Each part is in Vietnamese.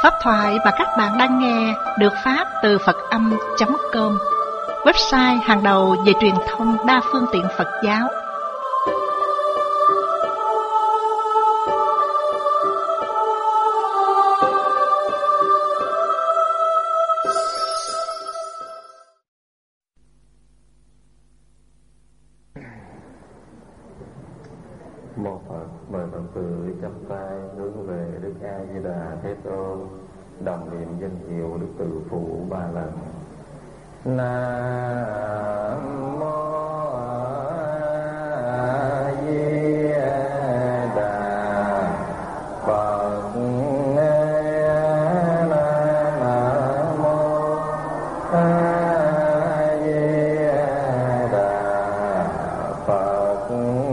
Pháp thoại mà các bạn đang nghe được phát từ Phật-âm.com, website hàng đầu về truyền thông đa phương tiện Phật giáo. Mô Phật. Mời Phật tử chắp tay hướng về Đức A Di Đà Thế Tôn, đồng niệm danh hiệu Đức Từ Phụ 3 lần. Nam mô A Di Đà Phật. Nam mô A Di Đà Phật.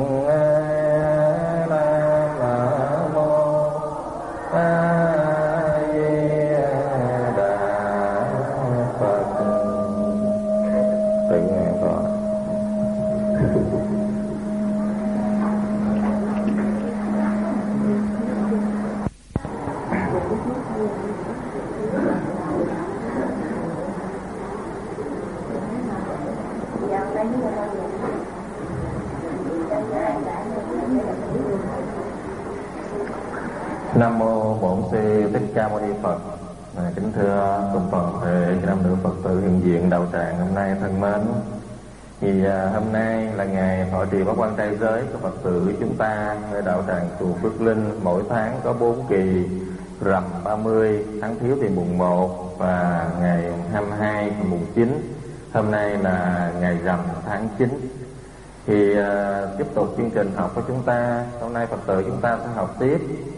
Nam mô Bổn Sư Thích Ca Mâu Ni Phật. Kính thưa cùng toàn thể nam nữ Phật tử hiện diện đạo tràng hôm nay thân mến. Thì hôm nay là ngày thọ trì Bát Quan Trai Giới của Phật tử chúng ta ở đạo tràng chùa Phước Linh. Mỗi tháng có 4 kỳ, rằm 30, tháng Thiếu thì mùng 1 và ngày 22 mùng 9. Hôm nay là ngày rằm tháng 9. Thì tiếp tục chương trình học của chúng ta. Hôm nay Phật tử chúng ta sẽ học tiếp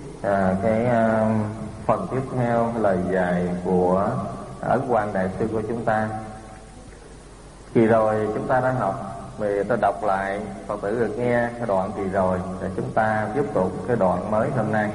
phần tiếp theo lời dạy của Ấn Quang Đại Sư của chúng ta. Kỳ rồi chúng ta đã học về, tôi đọc lại Phật tử được nghe cái đoạn kỳ rồi để chúng ta tiếp tục cái đoạn mới hôm nay.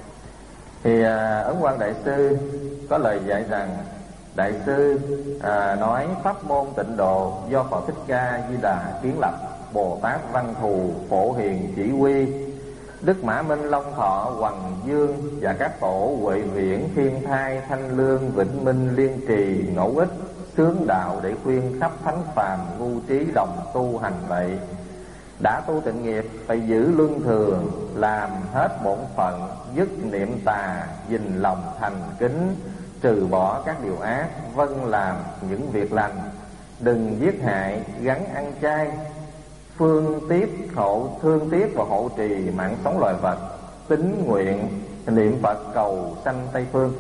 Thì Ấn Quang Đại Sư có lời dạy rằng: Đại sư nói pháp môn tịnh độ do Phật Thích Ca Di Đà kiến lập, Bồ Tát Văn Thù Phổ Hiền chỉ huy, Đức Mã Minh Long Thọ Hoằng Dương và các tổ Huệ Viễn Thiên Thai Thanh Lương Vĩnh Minh Liên Trì Ngẫu Ích Sướng Đạo để khuyên khắp thánh phàm ngu trí đồng tu hành vậy. Đã tu tịnh nghiệp phải giữ luân thường, làm hết bổn phận, dứt niệm tà, gìn lòng thành kính, trừ bỏ các điều ác, vâng làm những việc lành, đừng giết hại, gắn ăn chay, thương tiếc và hộ trì mạng sống loài vật, tín nguyện niệm Phật cầu sanh Tây Phương.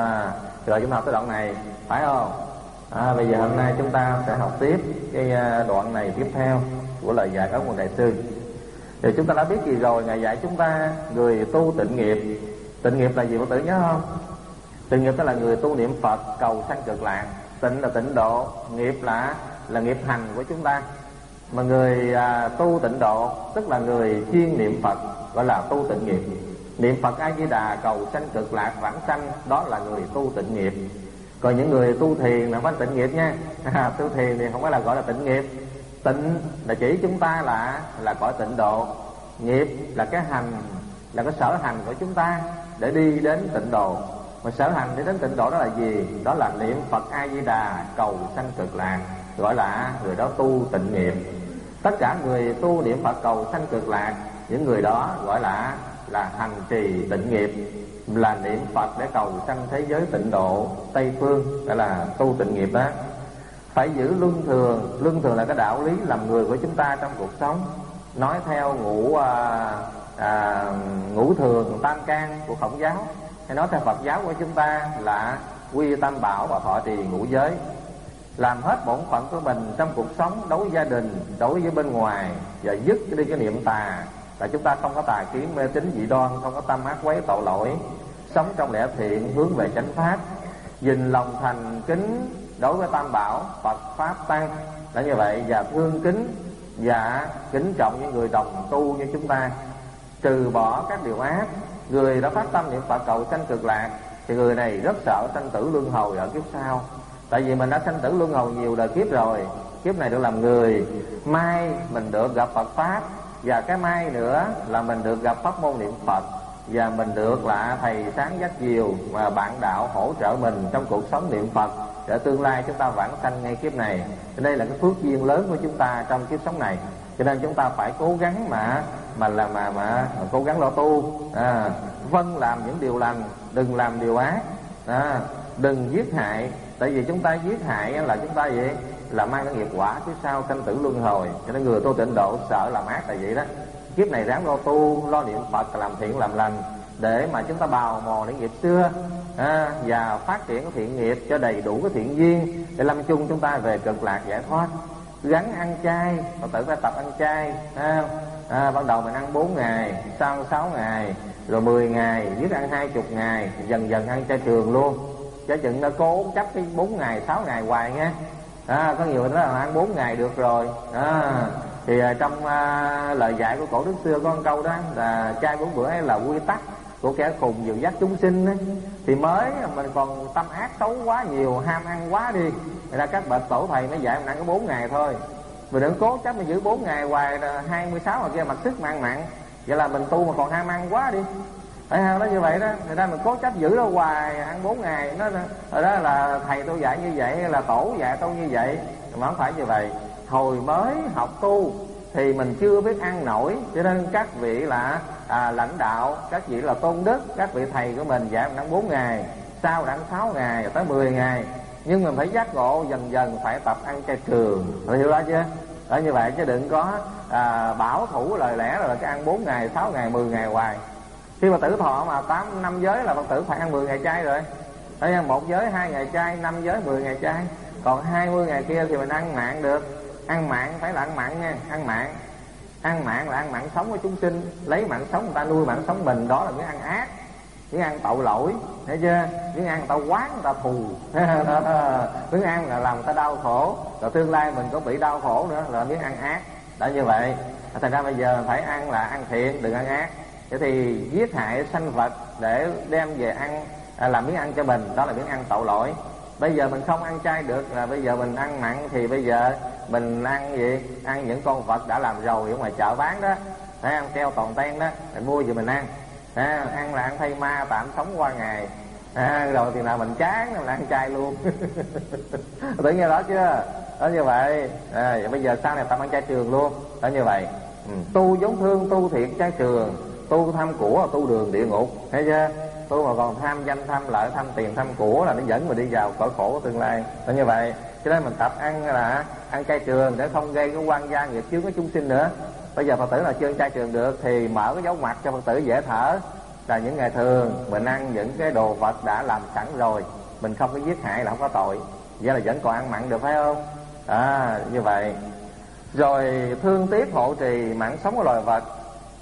Rồi chúng ta học tới đoạn này phải không? Bây giờ hôm nay chúng ta sẽ học tiếp cái đoạn này tiếp theo của lời dạy Ấn Quang Đại Sư. Thì chúng ta đã biết gì rồi, Ngài dạy chúng ta người tu tịnh nghiệp. Tịnh nghiệp là gì Phật tử nhớ không? Tịnh nghiệp tức là người tu niệm Phật cầu sanh Cực Lạc. Tịnh là tịnh độ, nghiệp là nghiệp hành của chúng ta. Mà người tu tịnh độ tức là người chuyên niệm Phật, gọi là tu tịnh nghiệp. Niệm Phật A Di Đà cầu sanh Cực Lạc vãng sanh, đó là người tu tịnh nghiệp. Còn những người tu thiền là phải tịnh nghiệp nha. Tu thiền thì không phải là gọi là tịnh nghiệp. Tịnh là chỉ chúng ta là cõi tịnh độ. Nghiệp là cái hành, là cái sở hành của chúng ta để đi đến tịnh độ. Mà sở hành để đến tịnh độ đó là gì? Đó là niệm Phật A Di Đà cầu sanh Cực Lạc, gọi là người đó tu tịnh nghiệp. Tất cả người tu niệm Phật cầu sanh Cực Lạc, những người đó gọi là hành trì tịnh nghiệp, là niệm Phật để cầu sanh thế giới tịnh độ Tây Phương, gọi là tu tịnh nghiệp đó. Phải giữ luân thường. Luân thường là cái đạo lý làm người của chúng ta trong cuộc sống. Nói theo ngũ thường tam can của Khổng giáo, hay nói theo Phật giáo của chúng ta là quy tam bảo và thọ trì ngũ giới. Làm hết bổn phận của mình trong cuộc sống, đối với gia đình, đối với bên ngoài, và dứt đi cái niệm tà, là chúng ta không có tà kiến mê tín dị đoan, không có tâm ác quấy tội lỗi, sống trong lẽ thiện hướng về chánh pháp, gìn lòng thành kính đối với tam bảo Phật pháp tăng là như vậy, và thương kính và kính trọng những người đồng tu như chúng ta, trừ bỏ các điều ác. Người đã phát tâm niệm Phật cầu sanh Cực Lạc thì người này rất sợ sanh tử luân hồi ở kiếp sau. Tại vì mình đã sanh tử luân hồi nhiều đời kiếp rồi, kiếp này được làm người, mai mình được gặp Phật pháp, và cái mai nữa là mình được gặp pháp môn niệm Phật, và mình được là thầy sáng dắt dìu và bạn đạo hỗ trợ mình trong cuộc sống niệm Phật để tương lai chúng ta vãng sanh ngay kiếp này. Đây là cái phước duyên lớn của chúng ta trong kiếp sống này, cho nên chúng ta phải cố gắng mà cố gắng lo tu, vâng làm những điều lành, đừng làm điều ác, đừng giết hại. Tại vì chúng ta giết hại là chúng ta vậy là mang cái nghiệp quả phía sau sanh tử luân hồi. Cho nên người tu tịnh độ sợ làm ác là vậy đó. Kiếp này ráng lo tu, lo niệm Phật, làm thiện làm lành để mà chúng ta bào mòn những nghiệp xưa, và phát triển cái thiện nghiệp cho đầy đủ cái thiện duyên để lâm chung chúng ta về cực lạc giải thoát. Gắn ăn chay, Phật tử phải tập ăn chay. Ban đầu mình ăn 4 ngày, sau 6 ngày, rồi 10 ngày, biết ăn 20 ngày, dần dần ăn chay trường luôn. Chứ chừng nó cố chấp cái 4 ngày, 6 ngày hoài nghe. Có nhiều người nói là ăn 4 ngày được rồi. Thì trong lời dạy của cổ đức xưa có một câu đó là chay 4 bữa ấy là quy tắc của kẻ khùng dìu dắt chúng sinh ấy. Thì mới mình còn tâm ác xấu quá nhiều, ham ăn quá đi, người ta các bậc tổ thầy mới dạy mình ăn có 4 ngày thôi. Mình đừng cố chấp mà giữ 4 ngày hoài, 26 ngày kia mặc sức mang mặn, vậy là mình tu mà còn ham ăn quá đi. Thấy không? Nó như vậy đó, người ta mình cố chấp giữ nó hoài ăn 4 ngày, nó rồi đó là thầy tôi dạy như vậy, là tổ dạy tôi như vậy, mà không phải như vậy. Hồi mới học tu thì mình chưa biết ăn nổi, cho nên các vị là lãnh đạo, các vị là tôn đức, các vị thầy của mình dạy mình ăn 4 ngày, sau là ăn 6 ngày tới 10 ngày. Nhưng mình phải giác ngộ dần dần, phải tập ăn chay trường, hiểu đó chứ? Đó như vậy chứ đừng có bảo thủ lời lẽ rồi cái ăn 4 ngày, 6 ngày, 10 ngày hoài. Khi mà tử thọ mà 8 năm giới là Phật tử phải ăn 10 ngày chay rồi. Đấy, 1 giới 2 ngày chay, 5 giới 10 ngày chay. Còn 20 ngày kia thì mình ăn mặn được. Ăn mặn phải là ăn mặn nha, ăn mặn. Ăn mặn là ăn mặn sống của chúng sinh, lấy mặn sống người ta nuôi mặn sống mình, đó là những ăn ác, những ăn tội lỗi, thấy chưa? Những ăn người ta quán, người ta thù. Những ăn là làm người ta đau khổ, rồi tương lai mình cũng bị đau khổ nữa, là những ăn ác. Đã như vậy, thành ra bây giờ phải ăn là ăn thiện, đừng ăn ác. Thế thì giết hại sanh vật để đem về ăn, làm miếng ăn cho mình, đó là miếng ăn tội lỗi. Bây giờ mình không ăn chay được, là bây giờ mình ăn mặn, thì bây giờ mình ăn gì? Ăn những con vật đã làm rồi ở ngoài chợ bán đó, phải ăn treo toàn ten đó, mình mua về mình ăn. Ăn là ăn thay ma tạm sống qua ngày. Rồi thì nào mình chán mình ăn chay luôn. Tự nhiên đó chưa? Đó như vậy. Bây giờ sau này tập ăn chay trường luôn. Đó như vậy. Tu giống thương, tu thiện chay trường, tu tham của tu đường địa ngục, thấy chưa? Tu mà còn tham danh, tham lợi, tham tiền, tham của là nó dẫn mình đi vào cõi khổ của tương lai. Đó như vậy. Cho nên mình tập ăn là ăn chay trường để không gây cái oan gia nghiệp chướng của chúng sinh nữa. Bây giờ Phật tử nào chưa ăn chay trường được thì mở cái dấu mặt cho Phật tử dễ thở. Là những ngày thường mình ăn những cái đồ vật đã làm sẵn rồi, mình không có giết hại là không có tội, vậy là vẫn còn ăn mặn được, phải không? Như vậy. Rồi thương tiếc hộ trì mạng sống của loài vật,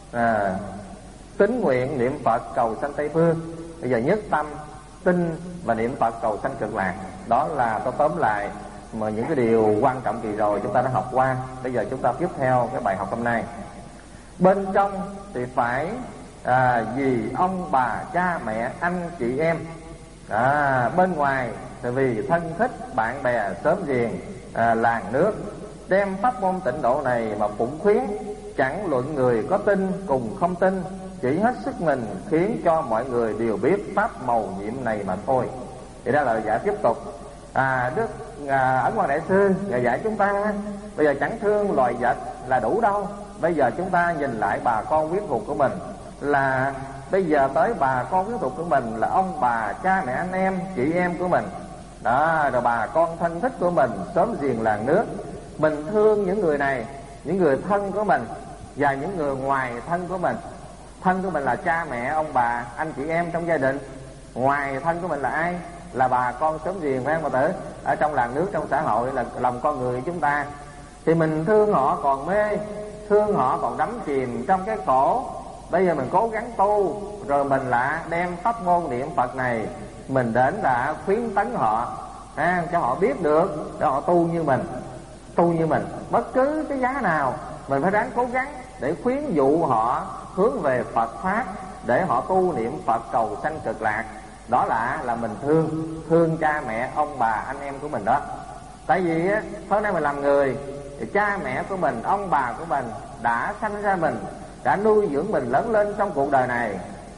tín nguyện niệm Phật cầu sanh Tây Phương. Bây giờ nhất tâm tin và niệm Phật cầu sanh cực lạc. Đó là tôi tóm lại mà những cái điều quan trọng kỳ rồi chúng ta đã học qua. Bây giờ chúng ta tiếp theo cái bài học hôm nay. Bên trong thì phải vì ông bà cha mẹ anh chị em. Bên ngoài thì vì thân thích bạn bè xóm giềng làng nước. Đem pháp môn tịnh độ này mà phụng khuyến, chẳng luận người có tin cùng không tin, chỉ hết sức mình khiến cho mọi người đều biết pháp mầu nhiệm này mà thôi. Thì đó là giải tiếp tục. Đức Ấn Quang Đại Sư Ngài dạy chúng ta bây giờ chẳng thương loài vật là đủ đâu. Bây giờ chúng ta nhìn lại bà con quyến thuộc của mình, là bây giờ tới bà con quyến thuộc của mình là ông bà cha mẹ anh em chị em của mình đó, rồi bà con thân thích của mình xóm giềng làng nước. Mình thương những người này, những người thân của mình và những người ngoài thân của mình. Thân của mình là cha mẹ ông bà anh chị em trong gia đình. Ngoài thân của mình là ai? Là bà con xóm giềng, phải không Phật tử? Ở trong làng nước, trong xã hội là lòng con người của chúng ta. Thì mình thương họ còn mê, thương họ còn đắm chìm trong cái khổ. Bây giờ mình cố gắng tu, rồi mình lại đem pháp môn niệm Phật này mình đến là khuyến tấn họ, cho họ biết được, để họ tu như mình. Tu như mình, bất cứ cái giá nào mình phải ráng cố gắng để khuyến dụ họ hướng về Phật Pháp, để họ tu niệm Phật cầu sanh cực lạc. Đó là mình thương cha mẹ ông bà anh em của mình đó. Tại vì hôm nay mình làm người thì cha mẹ của mình, ông bà của mình đã sanh ra mình, đã nuôi dưỡng mình lớn lên trong cuộc đời này.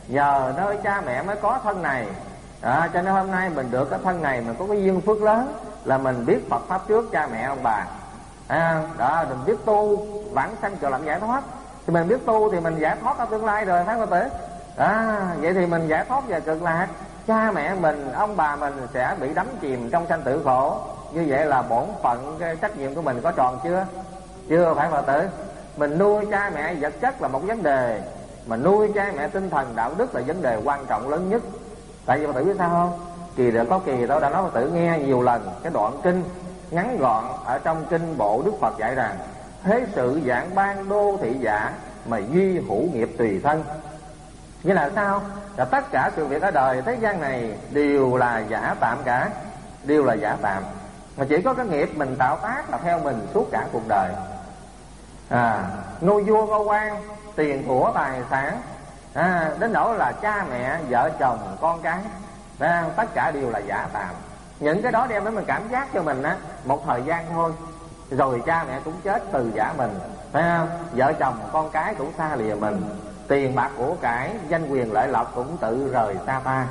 nhờ nơi cha mẹ mới có thân này. Cho nên hôm nay mình được cái thân này, mình có cái duyên phước lớn là mình biết Phật pháp trước cha mẹ ông bà. Đó, mình biết tu vãng sanh trở làm giải thoát. Thì mình biết tu thì mình giải thoát ở tương lai rồi, phải không Phật tử? Vậy thì mình giải thoát về cực lạc. Cha mẹ mình, ông bà mình sẽ bị đắm chìm trong sanh tử khổ. Như vậy là bổn phận, cái trách nhiệm của mình có tròn chưa? Chưa, phải Phật tử? Mình nuôi cha mẹ vật chất là một vấn đề, mà nuôi cha mẹ tinh thần đạo đức là vấn đề quan trọng lớn nhất. Tại vì Phật tử biết sao không? Kỳ tôi đã nói Phật tử nghe nhiều lần cái đoạn kinh ngắn gọn ở trong kinh bộ Đức Phật dạy rằng: thế sự dạng ban đô thị giả, mà duy hữu nghiệp tùy thân. Như là sao? Là tất cả sự việc ở đời thế gian này đều là giả tạm cả, đều là giả tạm. Mà chỉ có cái nghiệp mình tạo tác là theo mình suốt cả cuộc đời. Ngôi vua ngôi quan, tiền của tài sản, đến nỗi là cha mẹ, vợ chồng, con cái, tất cả đều là giả tạm. Những cái đó đem đến mình cảm giác cho mình một thời gian thôi, rồi cha mẹ cũng chết từ giả mình, phải không? Vợ chồng con cái cũng xa lìa mình, tiền bạc của cải, danh quyền lợi lộc cũng tự rời xa ta,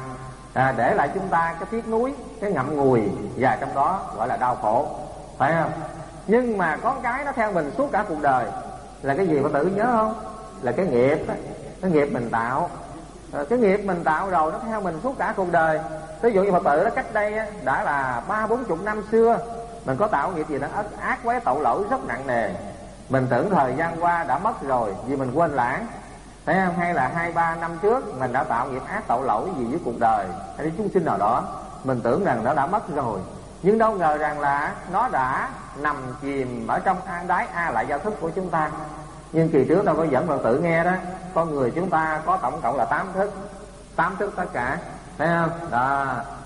để lại chúng ta cái tiếc nuối, cái ngậm ngùi, và trong đó gọi là đau khổ, phải không? Nhưng mà con cái nó theo mình suốt cả cuộc đời là cái gì Phật tử nhớ không? Là cái nghiệp đó, cái nghiệp mình tạo. Cái nghiệp mình tạo rồi nó theo mình suốt cả cuộc đời. Ví dụ như Phật tử đó, cách đây đã là 30-40 năm xưa, mình có tạo nghiệp gì đó ác quái tội lỗi rất nặng nề. Mình tưởng thời gian qua đã mất rồi vì mình quên lãng, thấy không? Hay là 2-3 năm trước mình đã tạo nghiệp ác tội lỗi gì với cuộc đời hay với chúng sinh nào đó, mình tưởng rằng nó đã mất rồi. Nhưng đâu ngờ rằng là nó đã nằm chìm ở trong đáy lại gia thức của chúng ta. Nhưng kỳ trước tôi có dẫn Phật tử nghe đó, con người chúng ta có tổng cộng là 8 thức. 8 thức tất cả, thấy không? Đó,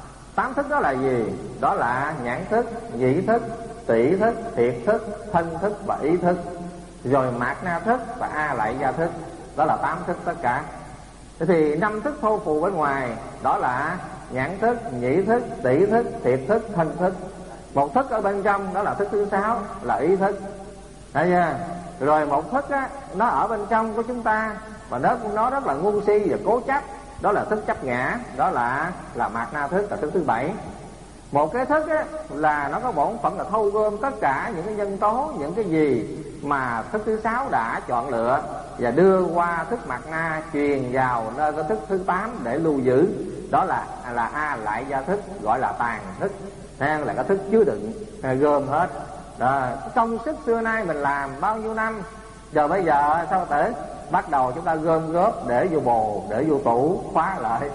8 thức đó là gì? Đó là nhãn thức, nhĩ thức, tỷ thức, thiệt thức, thân thức và ý thức, rồi mạt na thức và a lại gia thức. Đó là 8 thức tất cả. Thế thì 5 thức thô phù bên ngoài, đó là nhãn thức, nhĩ thức, tỷ thức, thiệt thức, thân thức. Một thức ở bên trong, đó là thức thứ 6, là ý thức. Thấy chưa? Rồi một thức nó ở bên trong của chúng ta, và nó rất là ngu si và cố chấp, đó là thức chấp ngã, đó là mạt na thức, là thức thứ 7. Một cái thức là nó có bổn phận là thâu gom tất cả những cái nhân tố, những cái gì mà thức thứ 6 đã chọn lựa và đưa qua thức mạt na, truyền vào nơi cái thức thứ 8 để lưu giữ. Đó là a lại gia thức, gọi là tàn thức, là cái thức chứa đựng, gom hết. Đó, công sức xưa nay mình làm bao nhiêu năm, giờ bây giờ sao tử? Bắt đầu chúng ta gom góp để vô bồ, để vô tủ, khóa lại.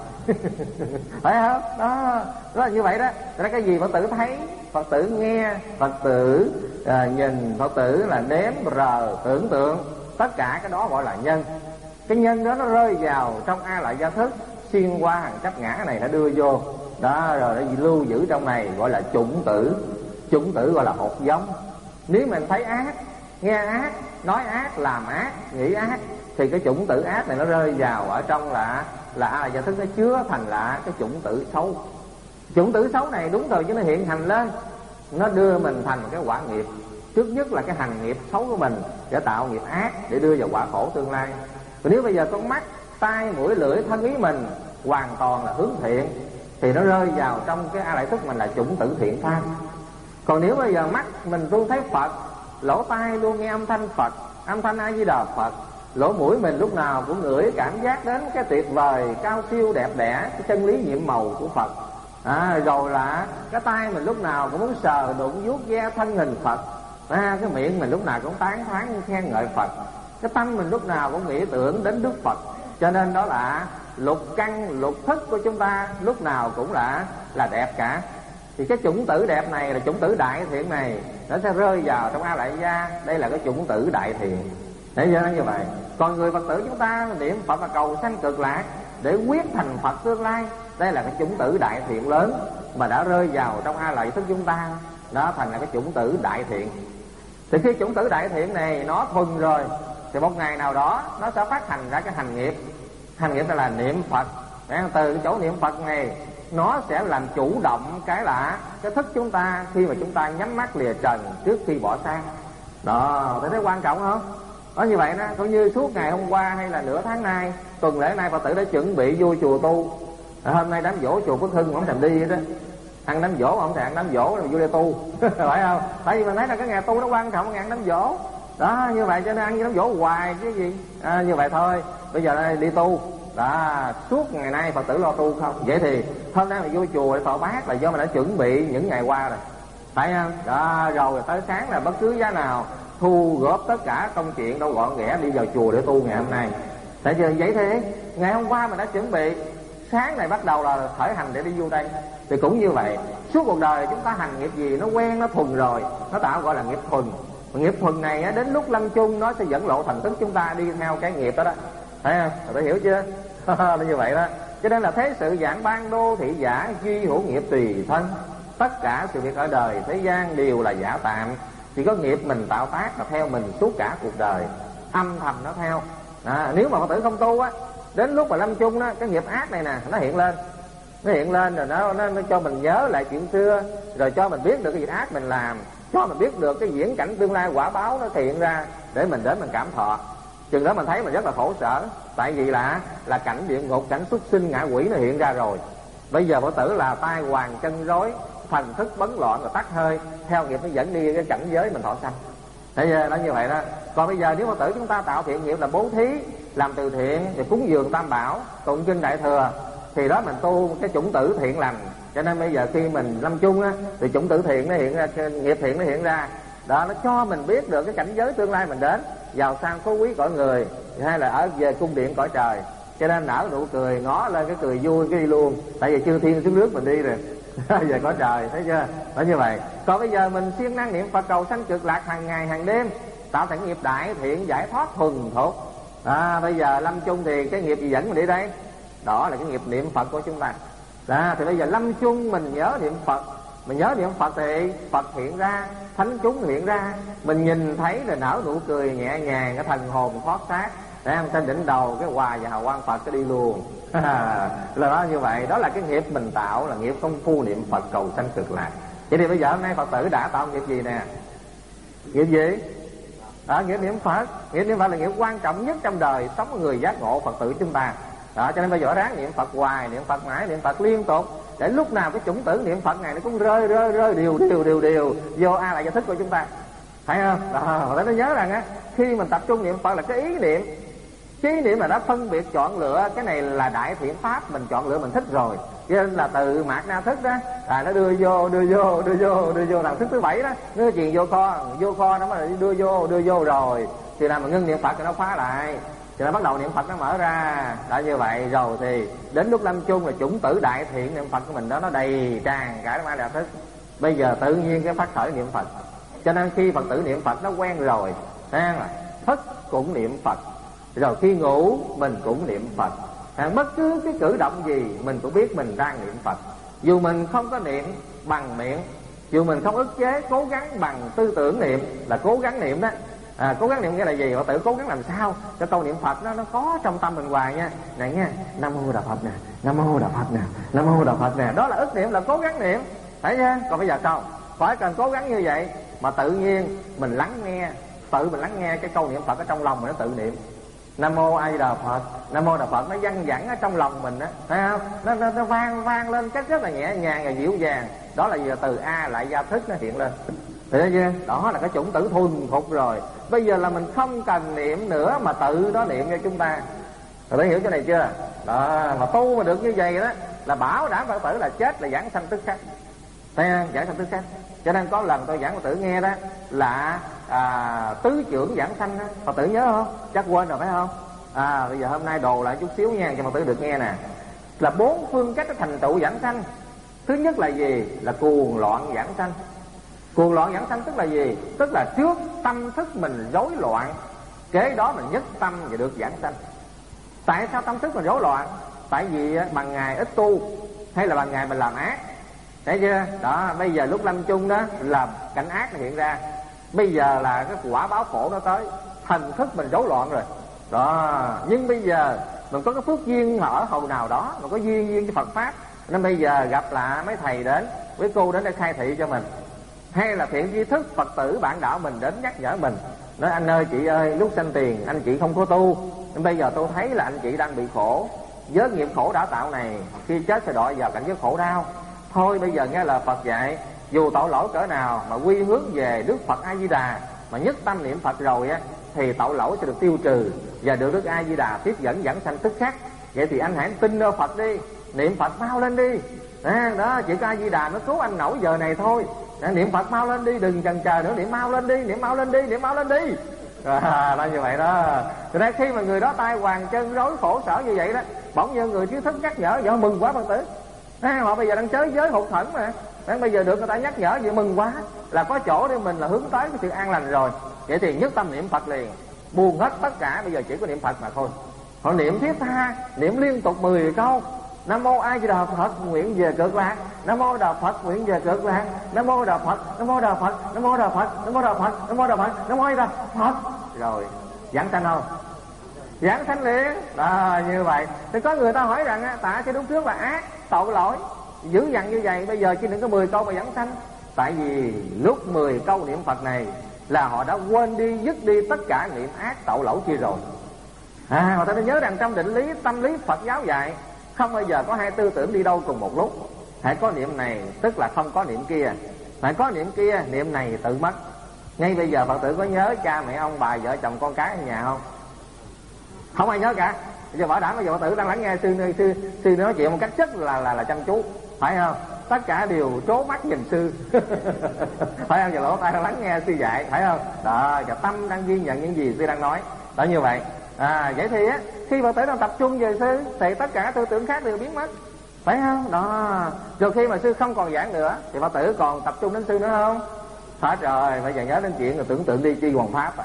Phải không? Đó là như vậy đó. Đó cái gì Phật tử thấy, Phật tử nghe, Phật tử nhìn, Phật tử là nếm, rờ, tưởng tượng, tất cả cái đó gọi là nhân. Cái nhân đó nó rơi vào trong a lại gia thức, xuyên qua hàng chấp ngã này nó đưa vô đó, rồi nó lưu giữ trong này, gọi là chủng tử. Chủng tử gọi là hột giống. Nếu mình thấy ác, nghe ác, nói ác, làm ác, nghĩ ác, thì cái chủng tử ác này nó rơi vào ở trong là a lại gia thức, nó chứa thành là cái chủng tử xấu. Chủng tử xấu này đúng rồi chứ nó hiện hành lên, nó đưa mình thành một cái quả nghiệp. Trước nhất là cái hành nghiệp xấu của mình để tạo nghiệp ác, để đưa vào quả khổ tương lai. Còn nếu bây giờ con mắt, tai, mũi, lưỡi, thân ý mình hoàn toàn là hướng thiện, thì nó rơi vào trong cái a lại thức mình là chủng tử thiện tham. Còn nếu bây giờ mắt mình luôn thấy Phật, lỗ tai luôn nghe âm thanh Phật, âm thanh A Di Đà Phật, lỗ mũi mình lúc nào cũng ngửi cảm giác đến cái tuyệt vời, cao siêu, đẹp đẽ, cái chân lý nhiệm màu của Phật. Rồi là cái tay mình lúc nào cũng muốn sờ, đụng, vuốt ve thân hình Phật. Cái miệng mình lúc nào cũng tán thán khen ngợi Phật. Cái tâm mình lúc nào cũng nghĩ tưởng đến Đức Phật. Cho nên đó là lục căn, lục thức của chúng ta lúc nào cũng là đẹp cả. Thì cái chủng tử đẹp này là chủng tử đại thiện này, nó sẽ rơi vào trong a lại gia. Đây là cái chủng tử đại thiện. Để cho nó như vậy. Còn người Phật tử chúng ta niệm Phật và cầu sanh cực lạc để quyết thành Phật tương lai, đây là cái chủng tử đại thiện lớn mà đã rơi vào trong a lại thức chúng ta, nó thành là cái chủng tử đại thiện. Thì khi chủng tử đại thiện này nó thuần rồi, thì một ngày nào đó nó sẽ phát hành ra cái hành nghiệp. Hành nghiệp là niệm Phật. Từ cái chỗ niệm Phật này nó sẽ làm chủ động cái thức chúng ta khi mà chúng ta nhắm mắt lìa trần trước khi bỏ xác. Đó, thấy quan trọng không? Đó, như vậy đó, coi như suốt ngày hôm qua hay là nửa tháng nay tuần lễ nay Phật tử đã chuẩn bị vô chùa tu. Hôm nay đám giỗ chùa Phước Hưng không thèm đi đó, ăn đám giỗ không thèm ăn đám giỗ rồi vô đây tu phải không? Tại vì mình thấy là cái ngày tu nó quan trọng hơn ăn đám giỗ đó, như vậy cho nên ăn với đám giỗ hoài chứ gì. Như vậy thôi, bây giờ đây đi tu đó, suốt ngày nay Phật tử lo tu không. Vậy thì hôm nay mình vô chùa để thọ bát là do mình đã chuẩn bị những ngày qua rồi, phải không? Đó, rồi tới sáng là bất cứ giá nào thu góp tất cả công chuyện đâu gọn ghẽ đi vào chùa để tu ngày hôm nay. Tại vì vậy thì ngày hôm qua mình đã chuẩn bị, sáng này bắt đầu là khởi hành để đi vô đây. Thì cũng như vậy, suốt cuộc đời chúng ta hành nghiệp gì nó quen, nó thuần rồi, nó tạo gọi là nghiệp thuần. Nghiệp thuần này đến lúc lâm chung nó sẽ dẫn lộ thành tích chúng ta đi theo cái nghiệp đó đó, thấy không? Tôi hiểu chưa? Là như vậy đó. Cho nên là thế sự giảng ban đô thị giả, duy hữu nghiệp tùy thân. Tất cả sự việc ở đời thế gian đều là giả tạm, chỉ có nghiệp mình tạo tác là theo mình suốt cả cuộc đời, âm thầm nó theo. Nếu mà Phật tử không tu á, đến lúc mà lâm chung đó, cái nghiệp ác này nè nó hiện lên, rồi nó cho mình nhớ lại chuyện xưa, rồi cho mình biết được cái việc ác mình làm, cho mình biết được cái viễn cảnh tương lai quả báo nó hiện ra để mình đến mình cảm thọ. Chừng đó mình thấy mình rất là khổ sở, tại vì là cảnh địa ngục, cảnh xuất sinh ngạ quỷ nó hiện ra rồi. Bây giờ Phật tử là tay hoàng chân rối, thần thức bấn loạn rồi tắt hơi, theo nghiệp nó dẫn đi cái cảnh giới mình thọ sanh. Thấy chưa? Nó như vậy đó. Còn bây giờ nếu Phật tử chúng ta tạo thiện nghiệp là bố thí, làm từ thiện, rồi cúng dường tam bảo, tụng kinh đại thừa, thì đó mình tu cái chủng tử thiện lành. Cho nên bây giờ khi mình lâm chung á, thì chủng tử thiện nó hiện ra, nghiệp thiện nó hiện ra đó, nó cho mình biết được cái cảnh giới tương lai mình đến, giàu sang phú quý cõi người, hay là ở về cung điện cõi trời. Cho nên nở nụ cười, ngó lên cái cười vui cái đi luôn, tại vì chư thiên xuống nước mình đi rồi về cõi trời, thấy chưa? Nó như vậy. Còn bây giờ mình siêng năng niệm Phật cầu sanh cực lạc hàng ngày hàng đêm, tạo thành nghiệp đại thiện giải thoát thuần thục. Bây giờ lâm chung thì cái nghiệp gì dẫn mình đi đây? Đó là cái nghiệp niệm Phật của chúng ta. Thì bây giờ lâm chung mình nhớ niệm Phật, mình nhớ niệm Phật thì Phật hiện ra, thánh chúng hiện ra, mình nhìn thấy rồi nở nụ cười nhẹ nhàng, cái thần hồn thoát xác, để em trên đỉnh đầu cái hòa và hào quang Phật cái đi luôn. Là đó như vậy, đó là cái nghiệp mình tạo, là nghiệp công phu niệm Phật cầu sanh cực lạc. Vậy thì bây giờ hôm nay Phật tử đã tạo nghiệp gì nè? Nghiệp gì? Nghiệp niệm Phật. Nghiệp niệm Phật là nghiệp quan trọng nhất trong đời sống của người giác ngộ Phật tử chúng ta. Cho nên bây giờ ráng niệm Phật hoài, niệm Phật mãi, niệm Phật liên tục, để lúc nào cái chủng tử niệm Phật này nó cũng rơi đều vô a lại gia thức của chúng ta, thấy không? Đó, nó nhớ rằng á, khi mình tập trung niệm Phật là cái ý niệm, cái ý niệm là đã phân biệt chọn lựa cái này là đại thiện pháp, mình chọn lựa mình thích rồi, cho nên là từ mạt na thức đó, nó đưa vô làm thức thứ 7 đó, nó truyền vô kho nó mới đưa vô rồi, thì nào mà ngưng niệm Phật thì nó khóa lại, thì nó bắt đầu niệm Phật nó mở ra. Đã như vậy rồi thì đến lúc lâm chung là chủng tử đại thiện niệm Phật của mình đó nó đầy tràn cả ma đà thức. Bây giờ tự nhiên cái phát khởi niệm Phật. Cho nên khi Phật tử niệm Phật nó quen rồi, thức cũng niệm Phật, rồi khi ngủ mình cũng niệm Phật. Bất cứ cái cử động gì mình cũng biết mình đang niệm Phật. Dù mình không có niệm bằng miệng, dù mình không ức chế, cố gắng bằng tư tưởng niệm, là cố gắng niệm đó. Cố gắng niệm nghĩa là gì? Phật tử cố gắng làm sao cho câu niệm Phật nó có trong tâm mình hoài nha. Này nha, Nam Mô Đà Phật nè, Nam Mô Đà Phật nè, Nam Mô Đà Phật nè. Đó là ức niệm, là cố gắng niệm, thấy chưa? Còn bây giờ không phải cần cố gắng như vậy, mà tự nhiên mình lắng nghe, tự mình lắng nghe cái câu niệm Phật ở trong lòng mình, nó tự niệm Nam Mô A Di Đà Phật. Nam Mô Đà Phật nó văng vẳng ở trong lòng mình á, thấy không? Nó vang lên cách rất là nhẹ nhàng và dịu dàng. Đó là giờ từ A lại gia thức nó hiện lên. Thấy chưa? Đó là cái chủng tử thuần thục rồi. Bây giờ là mình không cần niệm nữa mà tự đó niệm cho chúng ta. Rồi thấy hiểu chỗ này chưa? Đó, mà tu mà được như vậy đó là bảo đảm Phật tử là chết là giảng sanh tức khắc. Thấy không? Giảng sanh tức khắc. Cho nên có lần tôi giảng Phật tử nghe đó là tứ trưởng giảng sanh đó. Phật tử nhớ không? Chắc quên rồi phải không? Bây giờ hôm nay đồ lại chút xíu nha cho Phật tử được nghe nè. Là 4 phương cách thành tựu giảng sanh. Thứ nhất là gì? Là cuồng loạn giảng sanh. Cuồng loạn giảng sanh tức là gì? Tức là trước tâm thức mình rối loạn, kế đó mình nhất tâm và được giảng sanh. Tại sao tâm thức mình rối loạn? Tại vì bằng ngày ít tu, hay là bằng ngày mình làm ác, thấy chưa? Đó, bây giờ lúc lâm chung đó là cảnh ác nó hiện ra. Bây giờ là cái quả báo khổ nó tới, thần thức mình rối loạn rồi. Đó, nhưng bây giờ mình có cái phước duyên ở hầu nào đó, mình có duyên với Phật pháp, nên bây giờ gặp lại mấy thầy đến, với cô đến để khai thị cho mình, hay là thiện tri thức Phật tử bạn đạo mình đến nhắc nhở mình, nói anh ơi chị ơi, lúc sanh tiền anh chị không có tu, bây giờ tôi thấy là anh chị đang bị khổ với nghiệp khổ đã tạo này, khi chết sẽ đọa vào cảnh giới khổ đau. Thôi bây giờ nghe lời Phật dạy, dù tội lỗi cỡ nào mà quy hướng về Đức Phật A Di Đà, mà nhất tâm niệm Phật rồi á, thì tội lỗi sẽ được tiêu trừ và được Đức A Di Đà tiếp dẫn giảng sanh tức khắc. Vậy thì anh hãy tin nơi Phật đi, niệm Phật mau lên đi. Đó, chỉ có A Di Đà mới cứu anh nổi giờ này thôi. Niệm Phật mau lên đi, đừng chần chờ nữa, niệm mau lên đi, niệm mau lên đi, niệm mau lên đi. Đó như vậy đó. Cho nên khi mà người đó tay hoàng chân rối khổ sở như vậy đó, bỗng nhiên người trí thức nhắc nhở, họ mừng quá Phật tử. Họ bây giờ đang chới giới hụt thẫn mà, bây giờ được người ta nhắc nhở vậy mừng quá, là có chỗ để mình là hướng tới cái sự an lành rồi. Vậy thì nhất tâm niệm Phật liền, buông hết tất cả, bây giờ chỉ có niệm Phật mà thôi. Họ niệm thiết tha, niệm liên tục 10 câu. Nam mô A Di Đà Phật nguyện về cực lạc, Nam mô Đà Phật nguyện về cực lạc, Nam mô Đà Phật, Nam mô Đà Phật, Nam mô Đà Phật, Nam mô Đà Phật, Nam mô Đà Phật, Nam mô Đà Phật. Rồi giảng sanh không? Giảng sanh liền. Như vậy thì có người ta hỏi rằng tại cái lúc trước là ác, tội lỗi dữ dằn như vậy, bây giờ chỉ đừng có 10 câu mà giảng sanh. Tại vì lúc 10 câu niệm Phật này là họ đã quên đi, dứt đi tất cả niệm ác tội lỗi kia rồi. Họ ta nhớ rằng trong định lý tâm lý Phật giáo dạy không bao giờ có hai tư tưởng đi đâu cùng một lúc. Hãy có niệm này tức là không có niệm kia, hãy có niệm kia, niệm này tự mất. Ngay bây giờ Phật tử có nhớ cha mẹ ông bà vợ chồng con cái ở nhà không? Không ai nhớ cả. Bây giờ bảo đảm bây giờ Phật tử đang lắng nghe sư nói chuyện một cách rất là chăm chú, phải không? Tất cả đều trố mắt nhìn sư phải không? Giờ lỗ tai đang lắng nghe sư dạy, phải không? Đó, và tâm đang ghi nhận những gì sư đang nói. Đó, như vậy. Vậy thì á, khi Phật tử đang tập trung về sư thì tất cả tư tưởng khác đều biến mất, phải không? Đó. Rồi khi mà sư không còn giảng nữa thì Phật tử còn tập trung đến sư nữa không? Hết rồi. Bây giờ nhớ đến chuyện rồi tưởng tượng đi chi Hoàng Pháp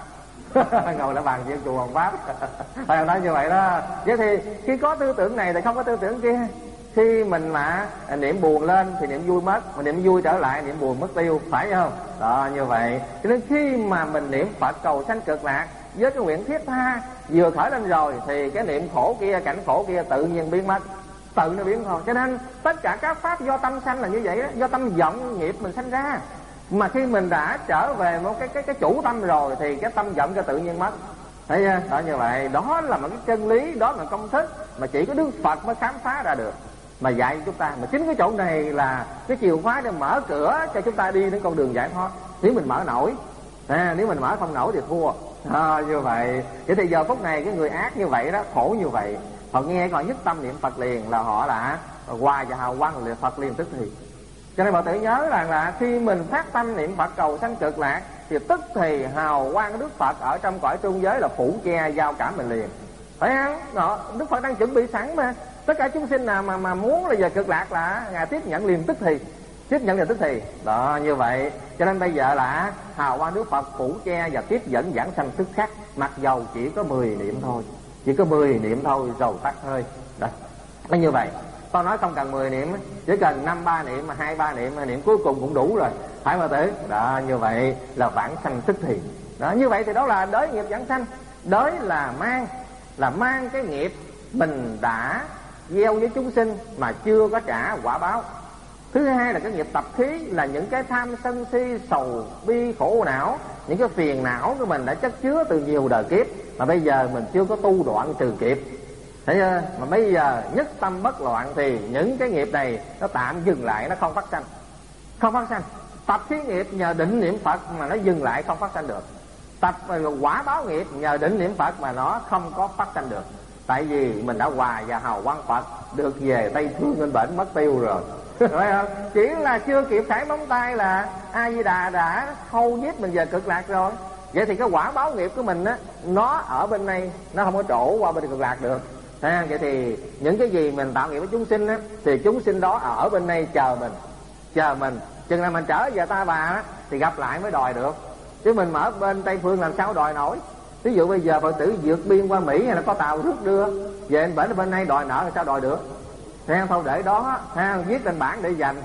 ngồi lại bàn chuyện chùa Hoàng Pháp phải không? Đó, như vậy đó. Vậy thì khi có tư tưởng này thì không có tư tưởng kia. Khi mình mà niệm buồn lên thì niệm vui mất, mà niệm vui trở lại niệm buồn mất tiêu, phải không? Đó, như vậy. Cho nên khi mà mình niệm Phật cầu sanh cực lạc với cái nguyện thiết tha vừa khởi lên rồi thì cái niệm khổ kia, cảnh khổ kia tự nhiên biến mất, tự nó biến thôi. Cho nên tất cả các pháp do tâm sanh là như vậy đó, do tâm vọng nghiệp mình sanh ra. Mà khi mình đã trở về một cái chủ tâm rồi thì cái tâm vọng cho tự nhiên mất. Thấy chưa? Đó, như vậy. Đó là một cái chân lý, đó là công thức mà chỉ có Đức Phật mới khám phá ra được, mà dạy chúng ta. Mà chính cái chỗ này là cái chìa khóa để mở cửa cho chúng ta đi đến con đường giải thoát, nếu mình mở nổi. Nếu mình mở không nổi thì thua. Như vậy. Vậy thì giờ phút này cái người ác như vậy đó, khổ như vậy, họ nghe họ nhất tâm niệm Phật liền là họ là hòa và hào quang là Phật liền tức thì. Cho nên Phật tử nhớ rằng là khi mình phát tâm niệm Phật cầu sanh cực lạc thì tức thì hào quang Đức Phật ở trong cõi trung giới là phủ che giao cảm mình liền, phải không? Đó, Đức Phật đang chuẩn bị sẵn mà. Tất cả chúng sinh nào mà muốn là về cực lạc là Ngài tiếp nhận liền tức thì, tiếp nhận liền tức thì. Đó, như vậy. Cho nên bây giờ là hào quang Đức Phật phủ che và tiếp dẫn giảng sanh tức khắc, mặc dầu chỉ có 10 niệm thôi, chỉ có 10 niệm thôi rồi tắt hơi. Đó, nó như vậy. Tôi nói không cần 10 niệm, chỉ cần 5-3 niệm, 2-3 niệm, niệm cuối cùng cũng đủ rồi, phải Phật tử? Đó, như vậy là vãng sanh tức thì. Đó, như vậy thì đó là đới nghiệp vãng sanh. Đới là mang cái nghiệp mình đã gieo với chúng sinh mà chưa có trả quả báo. Thứ hai là cái nghiệp tập khí, là những cái tham sân si sầu bi khổ não, những cái phiền não của mình đã chất chứa từ nhiều đời kiếp mà bây giờ mình chưa có tu đoạn trừ kịp. Thấy chưa? Mà bây giờ nhất tâm bất loạn thì những cái nghiệp này nó tạm dừng lại, nó không phát sanh. Không phát sanh. Tập khí nghiệp nhờ định niệm Phật mà nó dừng lại, không phát sanh được. Tập quả báo nghiệp nhờ định niệm Phật mà nó không có phát sanh được. Tại vì mình đã hòa và hào quang Phật, được về Tây Phương bên bển mất tiêu rồi. Phải không? Chỉ là chưa kịp khải móng tay là A Di Đà đã khâu giết mình về cực lạc rồi. Vậy thì cái quả báo nghiệp của mình á, nó ở bên này, nó không có trổ qua bên cực lạc được. Vậy thì những cái gì mình tạo nghiệp với chúng sinh á, thì chúng sinh đó ở bên đây chờ mình. Chừng nào mình trở về ta bà á, thì gặp lại mới đòi được. Chứ mình mở bên Tây Phương làm sao đòi nổi. Ví dụ bây giờ Phật tử vượt biên qua Mỹ hay là có tàu rước đưa về bên đây đòi nợ thì sao đòi được. Thôi để đó, viết lên bảng để dành,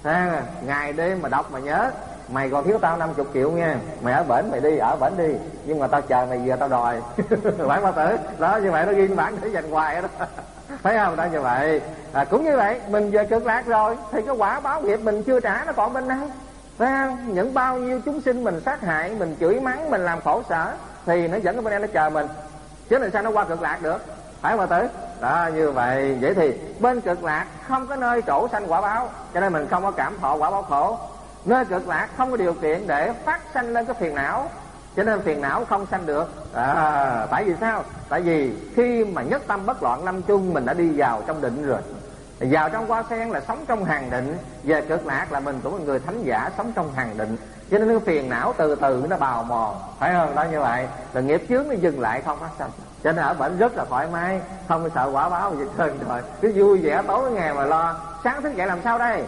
ngày đêm mà đọc mà nhớ. Mày còn thiếu tao 50 triệu nha, mày ở bển mày đi, ở bển đi, nhưng mà tao chờ mày về tao đòi. Phải Phật tử? Đó, như vậy nó ghi bản để dành hoài đó. Thấy không? Đó, như vậy. Cũng như vậy, mình về cực lạc rồi thì cái quả báo nghiệp mình chưa trả nó còn bên đây. Phải không? Những bao nhiêu chúng sinh mình sát hại, mình chửi mắng, mình làm khổ sở, thì nó vẫn ở bên đây nó chờ mình, chứ làm sao nó qua cực lạc được, phải không bà tử? Đó, như vậy. Vậy thì bên cực lạc không có nơi trổ sanh quả báo, cho nên mình không có cảm thọ quả báo khổ. Nơi cực lạc không có điều kiện để phát sanh lên cái phiền não, cho nên phiền não không sanh được. Tại vì sao? Tại vì khi mà nhất tâm bất loạn lâm chung, mình đã đi vào trong định rồi. Vào trong hoa sen là sống trong hàng định, về cực lạc là mình cũng là người thánh giả sống trong hàng định, cho nên cái phiền não từ từ nó bào mòn, phải không? Đó, như vậy là nghiệp chướng nó dừng lại không phát sanh, cho nên ở bển rất là thoải mái, không sợ quả báo gì trơn rồi, cứ vui vẻ tối ngày mà lo. Sáng thức dậy làm sao đây?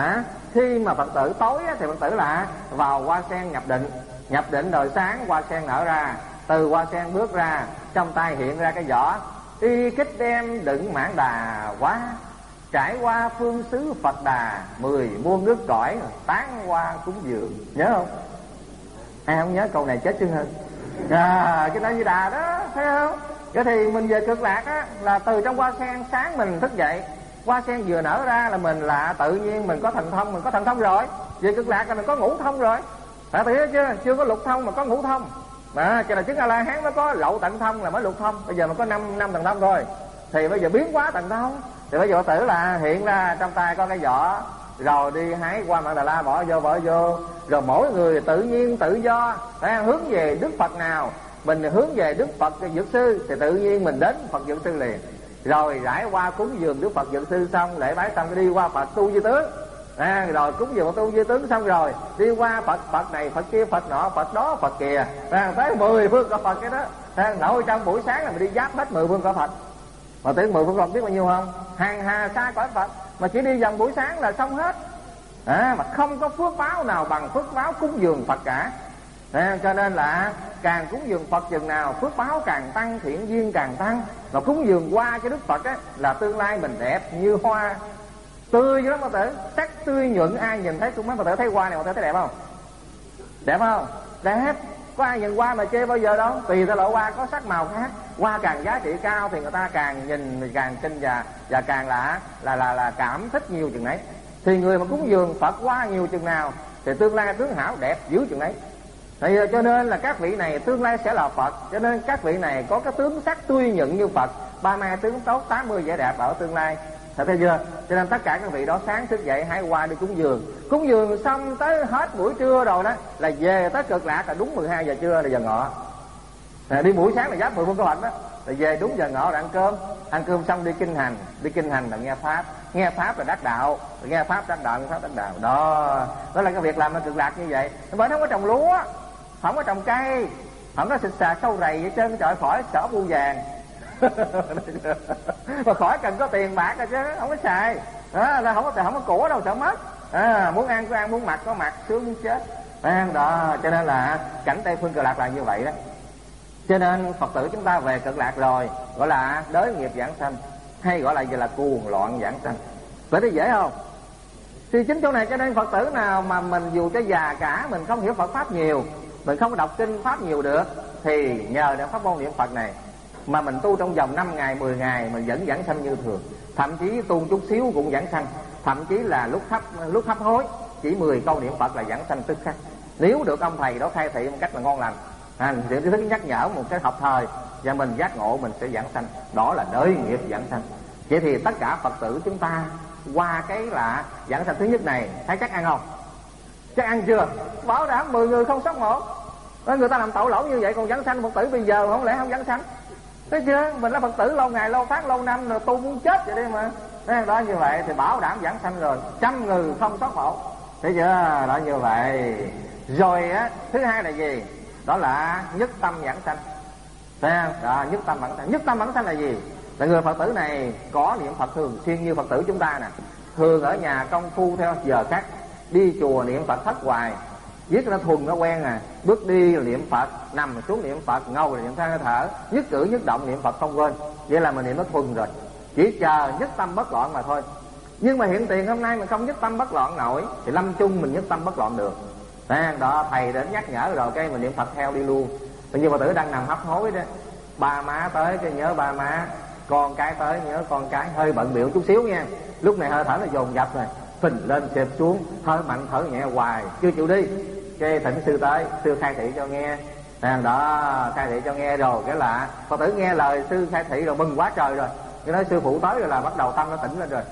Khi mà Phật tử tối thì Phật tử là vào hoa sen nhập định rồi sáng hoa sen nở ra, từ hoa sen bước ra, trong tay hiện ra cái vỏ, y kích đem đựng mãn đà quá, trải qua phương xứ Phật Đà, 10 muôn nước cõi tán hoa cúng dường. Nhớ không? Ai không nhớ câu này chết chứ hơn. Cái đó Di Đà đó, thấy không? Vậy thì mình về cực lạc á, là từ trong hoa sen sáng mình thức dậy, hoa sen vừa nở ra là mình là tự nhiên mình có thần thông, mình có thần thông rồi. Về cực lạc là mình có ngũ thông rồi. Phải thấy chưa? Chưa có lục thông mà có ngũ thông. Cho nên chứng A La Hán nó có lậu tận thông là mới lục thông. Bây giờ mình có năm thần thông rồi, thì bây giờ biến hóa tận thông. Thì bây giờ tử là hiện ra trong tay có cái vỏ, rồi đi hái qua Mạn Đà La bỏ vô, rồi mỗi người tự nhiên tự do hướng về Đức Phật nào, mình hướng về Đức Phật Dược Sư thì tự nhiên mình đến Phật Dược Sư liền. Rồi rải qua cúng dường Đức Phật Dược Sư xong, lễ bái xong đi qua Phật Tu Di Tướng. Rồi cúng dường Tu Di Tướng xong rồi đi qua Phật này, Phật kia, Phật nọ, Phật đó, Phật kìa, tới 10 phương cõi Phật cái đó. Nội trong buổi sáng là mình đi giáp hết 10 phương cõi Phật. Mà tới 10 phương cõi biết bao nhiêu không? Hàng hà xa cõi Phật, mà chỉ đi vòng buổi sáng là xong hết. Mà không có phước báo nào bằng phước báo cúng dường Phật cả. Cho nên là càng cúng dường Phật chừng nào phước báo càng tăng, thiện duyên càng tăng. Mà cúng dường qua cái Đức Phật á, là tương lai mình đẹp như hoa tươi lắm Phật tử, sắc tươi nhuận. Ai nhìn thấy cũng mấy Phật tử thấy hoa này, Phật tử thấy đẹp không? Đẹp không? Đẹp. Có ai nhìn hoa mà chê bao giờ đâu. Tùy theo loại hoa có sắc màu khác. Hoa càng giá trị cao thì người ta càng nhìn càng kinh và càng là cảm thích nhiều chừng nấy. Thì người mà cúng dường Phật hoa nhiều chừng nào thì tương lai tướng hảo đẹp dữ chừng nấy. Thì cho nên là các vị này tương lai sẽ là Phật, cho nên các vị này có cái tướng sắc tươi nhuận như Phật, 32 tướng tốt, 80 vẻ đẹp ở tương lai. Thấy chưa? Cho nên tất cả các vị đó sáng thức dậy hãy qua đi cúng dường xong tới hết buổi trưa rồi đó là về tới cực lạc là đúng 12 giờ trưa là giờ ngọ. Đi buổi sáng là giáp 10 phương cõi Phật đó, là về đúng giờ ngọ là ăn cơm xong đi kinh hành là nghe pháp là đắc đạo, nghe pháp đắc đạo, đó là cái việc làm ở cực lạc như vậy. Bởi nó không có trồng lúa, không có trồng cây, không có xịt xà sâu rầy vậy trơn, trời khỏi sở bu vàng. Mà khỏi cần có tiền bạc rồi chứ không có xài đó, là không có của đâu, sợ mất. Muốn ăn có ăn, muốn mặc có mặc, sướng chết đó. Cho nên là cảnh Tây phương cực lạc là như vậy đó. Cho nên Phật tử chúng ta về cực lạc rồi gọi là đới nghiệp giảng sanh, hay gọi là cuồng loạn giảng sanh. Vậy thì dễ không? Thì chính chỗ này cho nên Phật tử nào mà mình dù cho già cả, mình không hiểu Phật pháp nhiều, mình không có đọc kinh pháp nhiều được, thì nhờ đến pháp môn niệm Phật này mà mình tu trong vòng 5 ngày 10 ngày mình vẫn giảng sanh như thường. Thậm chí tu chút xíu cũng giảng sanh. Thậm chí là lúc hấp hối chỉ 10 câu niệm Phật là giảng sanh tức khắc. Nếu được ông thầy đó khai thị một cách là ngon lành, thì thứ nhắc nhở một cái hợp thời và mình giác ngộ mình sẽ giảng sanh. Đó là đới nghiệp giảng sanh. Vậy thì tất cả Phật tử chúng ta qua cái là giảng sanh thứ nhất này thấy chắc ăn không? Chắc ăn chưa? Bảo đảm 10 người không sót một. Người ta làm tội lỗi như vậy còn giảng sanh. Phật tử bây giờ không lẽ không giảng sanh? Thấy chưa? Mình là Phật tử lâu ngày lâu tháng lâu năm rồi, tu muốn chết vậy đi mà. Đó như vậy thì bảo đảm giảng sanh rồi, 100 người không sót một. Thấy chưa? Đó như vậy. Rồi á, thứ hai là gì? Đó là nhất tâm giảng sanh. Thấy không? Đó, nhất tâm giảng sanh. Nhất tâm giảng sanh là gì? Là người Phật tử này có niệm Phật thường xuyên như Phật tử chúng ta nè. Thường ở nhà công phu theo giờ khác, đi chùa niệm Phật thất hoài, viết nó thuần nó quen bước đi là niệm Phật, nằm xuống niệm Phật, ngồi là niệm hơi thở, nhất cử nhất động niệm Phật không quên. Vậy là mình niệm nó thuần rồi, chỉ chờ nhất tâm bất loạn mà thôi. Nhưng mà hiện tiền hôm nay mình không nhất tâm bất loạn nổi thì lâm chung mình nhất tâm bất loạn được. Đó, thầy đến nhắc nhở rồi cái mình niệm Phật theo đi luôn. Tự nhiên Phật tử đang nằm hấp hối đó, ba má tới cái nhớ ba má, con cái tới nhớ con cái, hơi bận bịu chút xíu nha. Lúc này hơi thở nó dồn dập rồi, phình lên xẹp xuống, thở mạnh thở nhẹ hoài chưa chịu đi. Cái thỉnh sư tới, sư khai thị cho nghe. Đó, khai thị cho nghe rồi cái là Phật tử nghe lời sư khai thị rồi mừng quá trời rồi. Cái nói sư phụ tới rồi là bắt đầu tâm nó tỉnh lên rồi.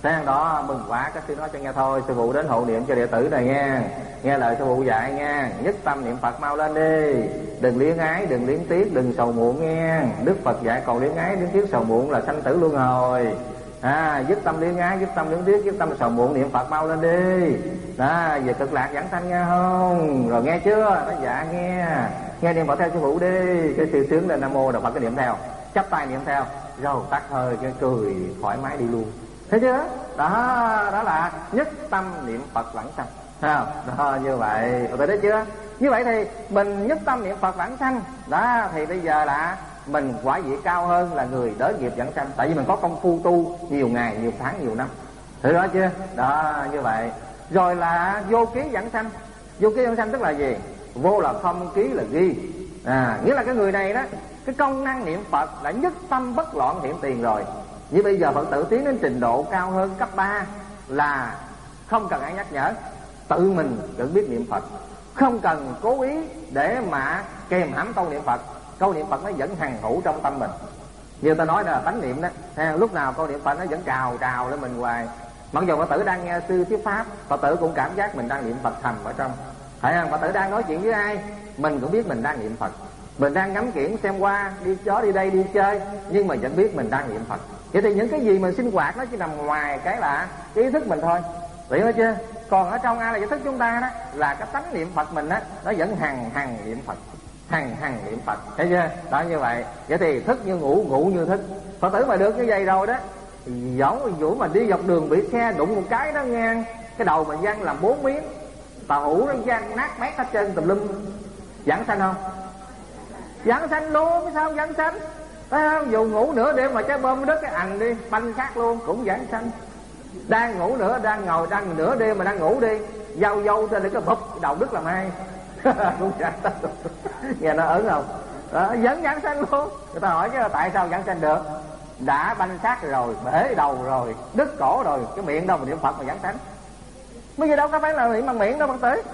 Đó mừng quá, các sư nói cho nghe thôi, sư phụ đến hộ niệm cho đệ tử này nghe. Nghe lời sư phụ dạy nghe, nhất tâm niệm Phật mau lên đi, đừng luyến ái, đừng luyến tiếc, đừng sầu muộn nghe. Đức Phật dạy còn luyến ái, luyến tiếc, sầu muộn là sanh tử luân hồi. Dứt tâm luyến ái, dứt tâm luyến tiếc, dứt tâm sầu muộn, niệm Phật mau lên đi. Đó, về cực lạc vãng sanh nghe không? Rồi nghe chưa? Nói dạ nghe. Nghe niệm Phật theo sư phụ đi. Cái sư sướng lên Nam Mô, rồi Phật cái niệm theo, chắp tay niệm theo, rồi tắt hơi cái cười thoải mái đi luôn. Thấy chưa? Đó là nhất tâm niệm Phật vãng sanh. Thấy không? Đó, như vậy, tôi thấy chưa? Như vậy thì mình nhất tâm niệm Phật vãng sanh. Đó, thì bây giờ là mình quả vị cao hơn là người đỡ nghiệp vãng sanh. Tại vì mình có công phu tu nhiều ngày, nhiều tháng, nhiều năm. Thấy đó chưa? Đó, như vậy. Rồi là vô ký vãng sanh. Vô ký vãng sanh tức là gì? Vô là không, ký là ghi. Nghĩa là cái người này đó, cái công năng niệm Phật là nhất tâm bất loạn hiện tiền rồi. Như bây giờ Phật tử tiến đến trình độ cao hơn cấp 3 là không cần ai nhắc nhở, tự mình tự biết niệm Phật, không cần cố ý để mà kèm hãm câu niệm Phật. Câu niệm Phật nó vẫn hằng hữu trong tâm mình. Như ta nói là tánh niệm đó, lúc nào câu niệm Phật nó vẫn trào lên mình hoài. Mặc dù Phật tử đang nghe sư thuyết pháp, Phật tử cũng cảm giác mình đang niệm Phật thầm ở trong. Phải không? Phật tử đang nói chuyện với ai, mình cũng biết mình đang niệm Phật. Mình đang ngắm kiển xem qua, đi chó đi đây đi chơi, nhưng mà vẫn biết mình đang niệm Phật. Vậy thì những cái gì mình sinh hoạt nó chỉ nằm ngoài cái là cái ý thức mình thôi. Hiểu chưa? Còn ở trong ai là ý thức chúng ta đó, là cái tánh niệm Phật mình đó, nó vẫn hằng niệm Phật, hằng niệm Phật. Thấy chưa? Đó, như vậy. Vậy thì thức như ngủ, ngủ như thức. Phật tử mà được như vậy rồi đó, dẫu dụ mà đi dọc đường bị xe đụng một cái đó ngang, cái đầu mình văng làm 4 miếng, tàu hũ nó văng nát bét hết trơn tùm lum, vãng sanh không? Vãng sanh luôn, sao không vãng sanh? Thấy không? Dù ngủ nửa đêm mà trái bom đứt cái ằn đi, banh khác luôn, cũng vãng sanh. Đang ngủ nữa, đang ngồi, đang nửa đêm mà đang ngủ đi, dâu trên cái bụp đầu đứt làm hai. Cũng vãng sanh. Nghe nó ớn không? Đó, vẫn vãng sanh luôn. Người ta hỏi chứ tại sao vãng sanh được? Đã banh xác rồi, bể đầu rồi, đứt cổ rồi, cái miệng đâu mà niệm Phật mà vãng sanh? Bây giờ đâu có phải là niệm bằng miệng đâu Phật tử,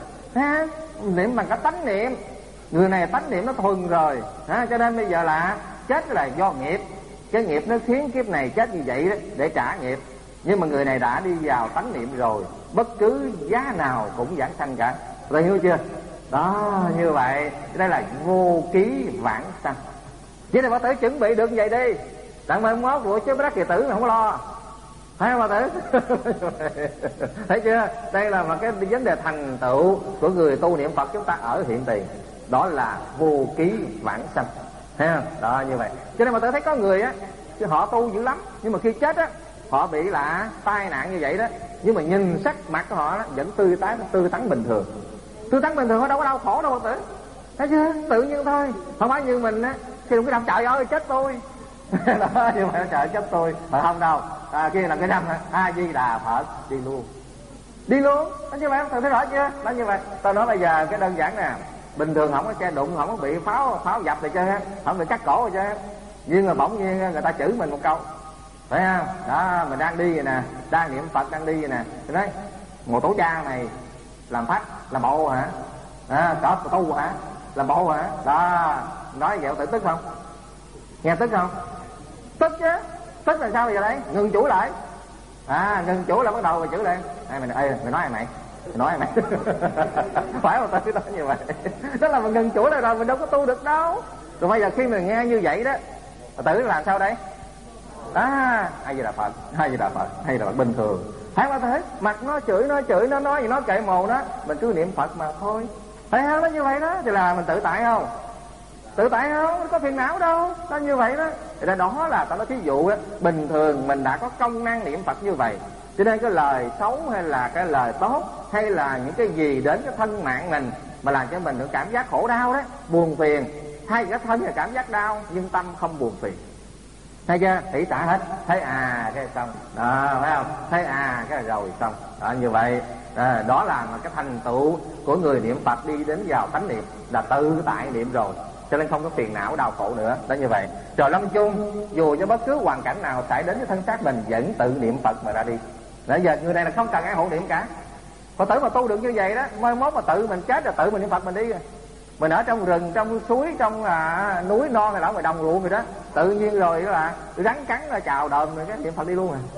niệm bằng cái tánh niệm. Người này tánh niệm nó thuần rồi, cho nên bây giờ là chết là do nghiệp. Cái nghiệp nó khiến kiếp này chết như vậy đó, để trả nghiệp. Nhưng mà người này đã đi vào tánh niệm rồi, bất cứ giá nào cũng vãng sanh cả. Rồi hiểu chưa? Đó, như vậy đây là vô ký vãng sanh. Chỉ là Phật tử chuẩn bị được như vậy đi, đặng mai mốt của chứ Đắc Kỳ Tử mà không có lo. Thấy không Phật tử? Thấy chưa? Đây là một cái vấn đề thành tựu của người tu niệm Phật chúng ta ở hiện tiền. Đó là vô ký vãng sanh. Thấy không? Đó, như vậy. Cho nên Phật tử thấy có người á, họ tu dữ lắm, nhưng mà khi chết á, họ bị là tai nạn như vậy đó, nhưng mà nhìn sắc mặt của họ đó, vẫn tươi tắn bình thường. Tươi tắn bình thường, họ đâu có đau khổ đâu Phật tử. Thấy chưa? Tự nhiên thôi. Không phải như mình á, khi đụng cái đâm trời ơi chết tôi. Đó, như vậy trời chết tôi. Mà không đâu. Kia là cái đâm A Di Đà Phật, đi luôn. Đi luôn. Đó, như vậy Phật thấy rõ chưa? Đó, như vậy. Tôi nói bây giờ cái đơn giản nè, bình thường không có xe đụng, không có bị pháo dập gì chơi, không bị cắt cổ gì chơi, nhưng mà bỗng nhiên người ta chửi mình một câu, phải không? Đó, mình đang đi vậy nè, đang niệm Phật đang đi vậy nè, tôi nói một tổ cha này làm phách, làm bộ hả? Có tu hả? Làm bộ hả? Đó, nói vậy tự tức không? Nghe tức không? Tức chứ. Tức là sao bây giờ đấy? Ngừng chửi lại. Ngừng chửi là bắt đầu rồi chửi lên. Mày nói ai mày? Nói mày. Phải không? Tôi nói như vậy. Đó là mình ngừng chửi lại rồi, mình đâu có tu được đâu. Rồi bây giờ khi mình nghe như vậy đó, tự làm sao đấy? Hay gì là Phật, hay gì là Phật, hay là Phật bình thường. Thấy mà thế, mặt nó chửi, nó nói gì nó kệ mồ đó, mình cứ niệm Phật mà thôi. Thấy không? Nó như vậy đó, thì là mình tự tại không? Tự tại không? Có phiền não đâu. Nó như vậy đó. Thì đó là ta nói thí dụ đó, bình thường mình đã có công năng niệm Phật như vậy, cho nên cái lời xấu hay là cái lời tốt, hay là những cái gì đến cái thân mạng mình mà làm cho mình được cảm giác khổ đau đó, buồn phiền, hay cái thân là cảm giác đau nhưng tâm không buồn phiền. Thấy chưa? Hỷ xả hết. Thấy cái xong. Đó, phải không? Thấy cái rồi xong. Đó, như vậy. Đó là một cái thành tựu của người niệm Phật đi đến vào tánh niệm, là tự tại niệm rồi, cho nên không có phiền não đau khổ nữa. Đó, như vậy. Rồi lâm chung dù cho bất cứ hoàn cảnh nào xảy đến với thân xác mình vẫn tự niệm Phật mà ra đi. Bây giờ người này là không cần ai hộ niệm cả. Phật tử mà tu được như vậy đó, mai mốt mà tự mình chết rồi tự mình niệm Phật mình đi. Mình ở trong rừng, trong suối, trong núi non hay là ngoài đồng ruộng rồi đó, tự nhiên rồi đó là rắn cắn là chào đờm rồi cái niệm Phật đi luôn à.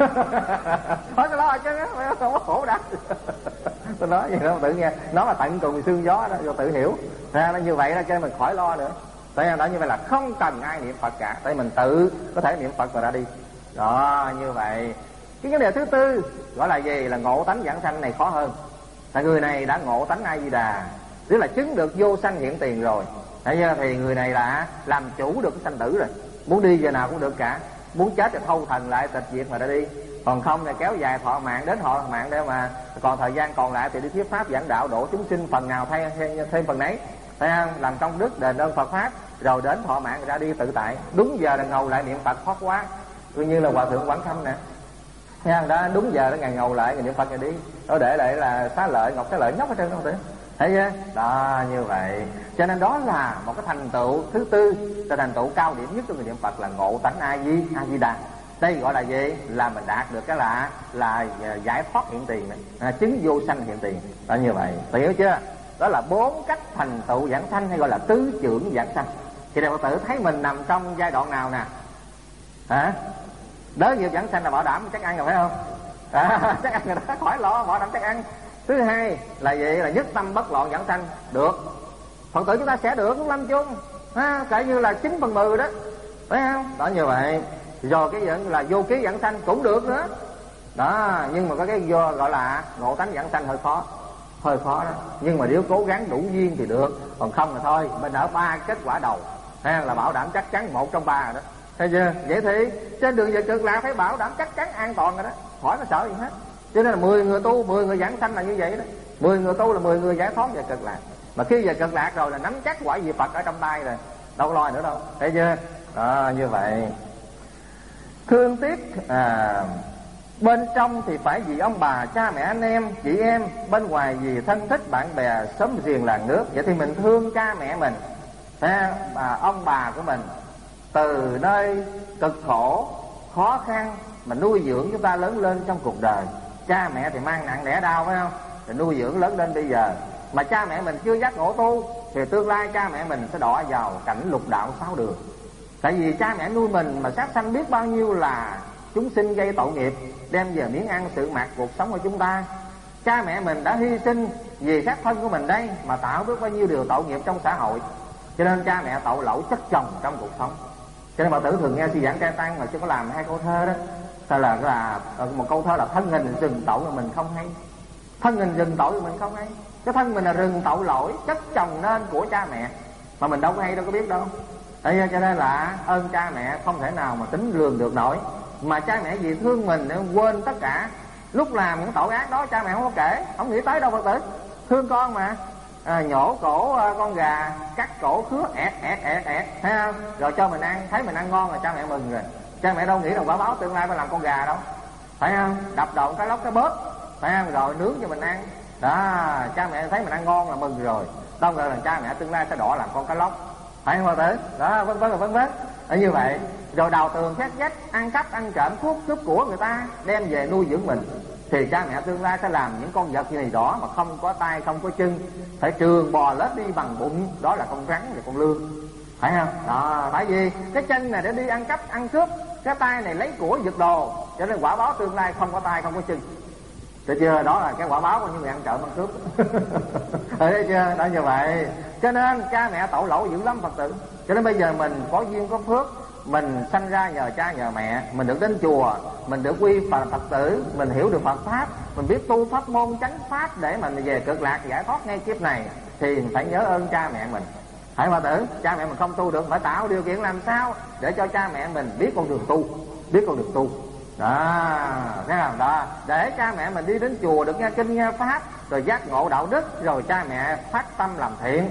Thôi cái lo chứ không có khổ đâu. Tôi nói vậy đó, tự nghe nó là tận cùng xương gió đó, rồi tự hiểu ra nó như vậy đó, cho mình khỏi lo nữa. Tại đó như vậy là không cần ai niệm Phật cả, tại mình tự có thể niệm Phật rồi ra đi. Đó, như vậy. Cái vấn đề thứ tư gọi là gì? Là ngộ tánh vãng sanh này khó hơn. Tại người này đã ngộ tánh A Di Đà, tức là chứng được vô sanh hiện tiền rồi. Thấy chưa? Thì người này đã làm chủ được cái sanh tử rồi. Muốn đi giờ nào cũng được cả. Muốn chết thì thâu thần lại tịch diệt mà ra đi. Còn không thì kéo dài thọ mạng đến thọ mạng để mà còn thời gian còn lại thì đi thuyết pháp giảng đạo độ chúng sinh phần nào thêm phần nấy. Thấy không? Làm công đức đền ơn Phật pháp rồi đến thọ mạng rồi ra đi tự tại. Đúng giờ là ngầu lại niệm Phật thoát quá. Coi như là Hòa Thượng Quảng Khâm nè. Thấy không? Đó đúng giờ đó ngày ngầu lại niệm Phật rồi đi. Đó để lại là Xá Lợi, Ngọc Xá Lợi nhóc hết trơn không thể. Thấy chưa? Đó, như vậy. Cho nên đó là một cái thành tựu thứ tư, là thành tựu cao điểm nhất của người niệm Phật là ngộ tánh A Di Đà. Đây gọi là gì? Là mình đạt được cái là giải thoát hiện tiền này, chứng vô sanh hiện tiền. Đó, như vậy. Tự hiểu chưa? Đó là 4 cách thành tựu vãng sanh, hay gọi là tứ trưởng vãng sanh. Thì Đại Phật tử thấy mình nằm trong giai đoạn nào nè? Hả? Đới nghiệp vãng sanh là bảo đảm chắc ăn rồi phải không? Chắc ăn rồi đó, khỏi lo, bảo đảm chắc ăn. Thứ hai là gì? Là nhất tâm bất loạn vãng sanh. Được. Phật tử chúng ta sẽ được lúc lâm chung, kể như là 9/10 đó, phải không? Đó, như vậy. Rồi cái dẫn là vô ký vãng sanh cũng được nữa. Đó, nhưng mà có cái vô gọi là ngộ tánh vãng sanh hơi khó đó. Nhưng mà nếu cố gắng đủ duyên thì được, còn không là thôi. Mình ở 3 kết quả đầu là bảo đảm chắc chắn 1 trong 3 rồi đó. Thấy chưa? Vậy thì trên đường về cực lạc phải bảo đảm chắc chắn an toàn rồi đó, khỏi có sợ gì hết. Cho nên là 10 người tu, 10 người vãng sanh là như vậy đó. 10 người tu là 10 người giải thoát về cực lạc. Mà khi về cực lạc rồi là nắm chắc quả vị Phật ở trong tay rồi, đâu lo nữa đâu. Thấy chưa? Đó, như vậy. Thương tiếc bên trong thì phải vì ông bà, cha mẹ, anh em, chị em. Bên ngoài vì thân thích, bạn bè, xóm giềng, làng nước. Vậy thì mình thương cha mẹ mình, ông bà của mình, từ nơi cực khổ, khó khăn mà nuôi dưỡng chúng ta lớn lên trong cuộc đời. Cha mẹ thì mang nặng đẻ đau, phải không? Thì nuôi dưỡng lớn lên bây giờ. Mà cha mẹ mình chưa giác ngộ tu thì tương lai cha mẹ mình sẽ đọa vào cảnh lục đạo 6 đường. Tại vì cha mẹ nuôi mình mà sát sanh biết bao nhiêu là chúng sinh gây tội nghiệp, đem về miếng ăn sự mặc cuộc sống của chúng ta. Cha mẹ mình đã hy sinh vì xác thân của mình đây mà tạo biết bao nhiêu điều tội nghiệp trong xã hội. Cho nên cha mẹ tội lỗi chất chồng trong cuộc sống. Cho nên Phật tử thường nghe sư giảng Trai Tăng mà chưa có làm 2 câu thơ đó. Hay là một câu thơ là thân hình rừng tội mà mình không hay. Thân hình rừng tội mà mình không hay. Cái thân mình là rừng tội lỗi chất chồng nên của cha mẹ mà mình đâu có hay, đâu có biết đâu. Đấy, cho nên là ơn cha mẹ không thể nào mà tính lường được nổi. Mà cha mẹ vì thương mình để quên tất cả. Lúc làm những tội ác đó cha mẹ không có kể, không nghĩ tới đâu Phật tử. Thương con mà, nhổ cổ con gà, cắt cổ khứa ẹt, thấy không? Rồi cho mình ăn, thấy mình ăn ngon là cha mẹ mừng rồi. Cha mẹ đâu nghĩ là quả báo tương lai phải làm con gà đâu, phải không? Đập đầu cái lóc cái bớt, phải không? Rồi nướng cho mình ăn. Đó, cha mẹ thấy mình ăn ngon là mừng rồi. Đâu ngờ là cha mẹ tương lai sẽ đỏ làm con cá lóc, phải không Phật tử? Đó, vân vân. Như vậy. Rồi đào tường khét vách, ăn cắp ăn trộm cướp của người ta đem về nuôi dưỡng mình. Thì cha mẹ tương lai sẽ làm những con vật như này đó mà không có tay không có chân, phải trường bò lết đi bằng bụng. Đó là con rắn và con lươn, phải không? Đó, tại vì cái chân này để đi ăn cắp ăn cướp, cái tay này lấy của giật đồ. Cho nên quả báo tương lai không có tay không có chân. Thấy chưa? Đó là cái quả báo của những người ăn trộm ăn cướp. Thấy chưa? Đó, như vậy. Cho nên cha mẹ tội lỗi dữ lắm Phật tử. Cho nên bây giờ mình có duyên có phước, mình sanh ra nhờ cha nhờ mẹ, mình được đến chùa, mình được quy Phật tử, mình hiểu được Phật pháp, mình biết tu pháp môn chánh pháp để mình về cực lạc giải thoát ngay kiếp này, thì mình phải nhớ ơn cha mẹ mình. Phải Phật tử, cha mẹ mình không tu được, phải tạo điều kiện làm sao để cho cha mẹ mình biết con đường tu. Đó, thấy không? Đó, để cha mẹ mình đi đến chùa được nghe kinh nghe pháp, rồi giác ngộ đạo đức, rồi cha mẹ phát tâm làm thiện,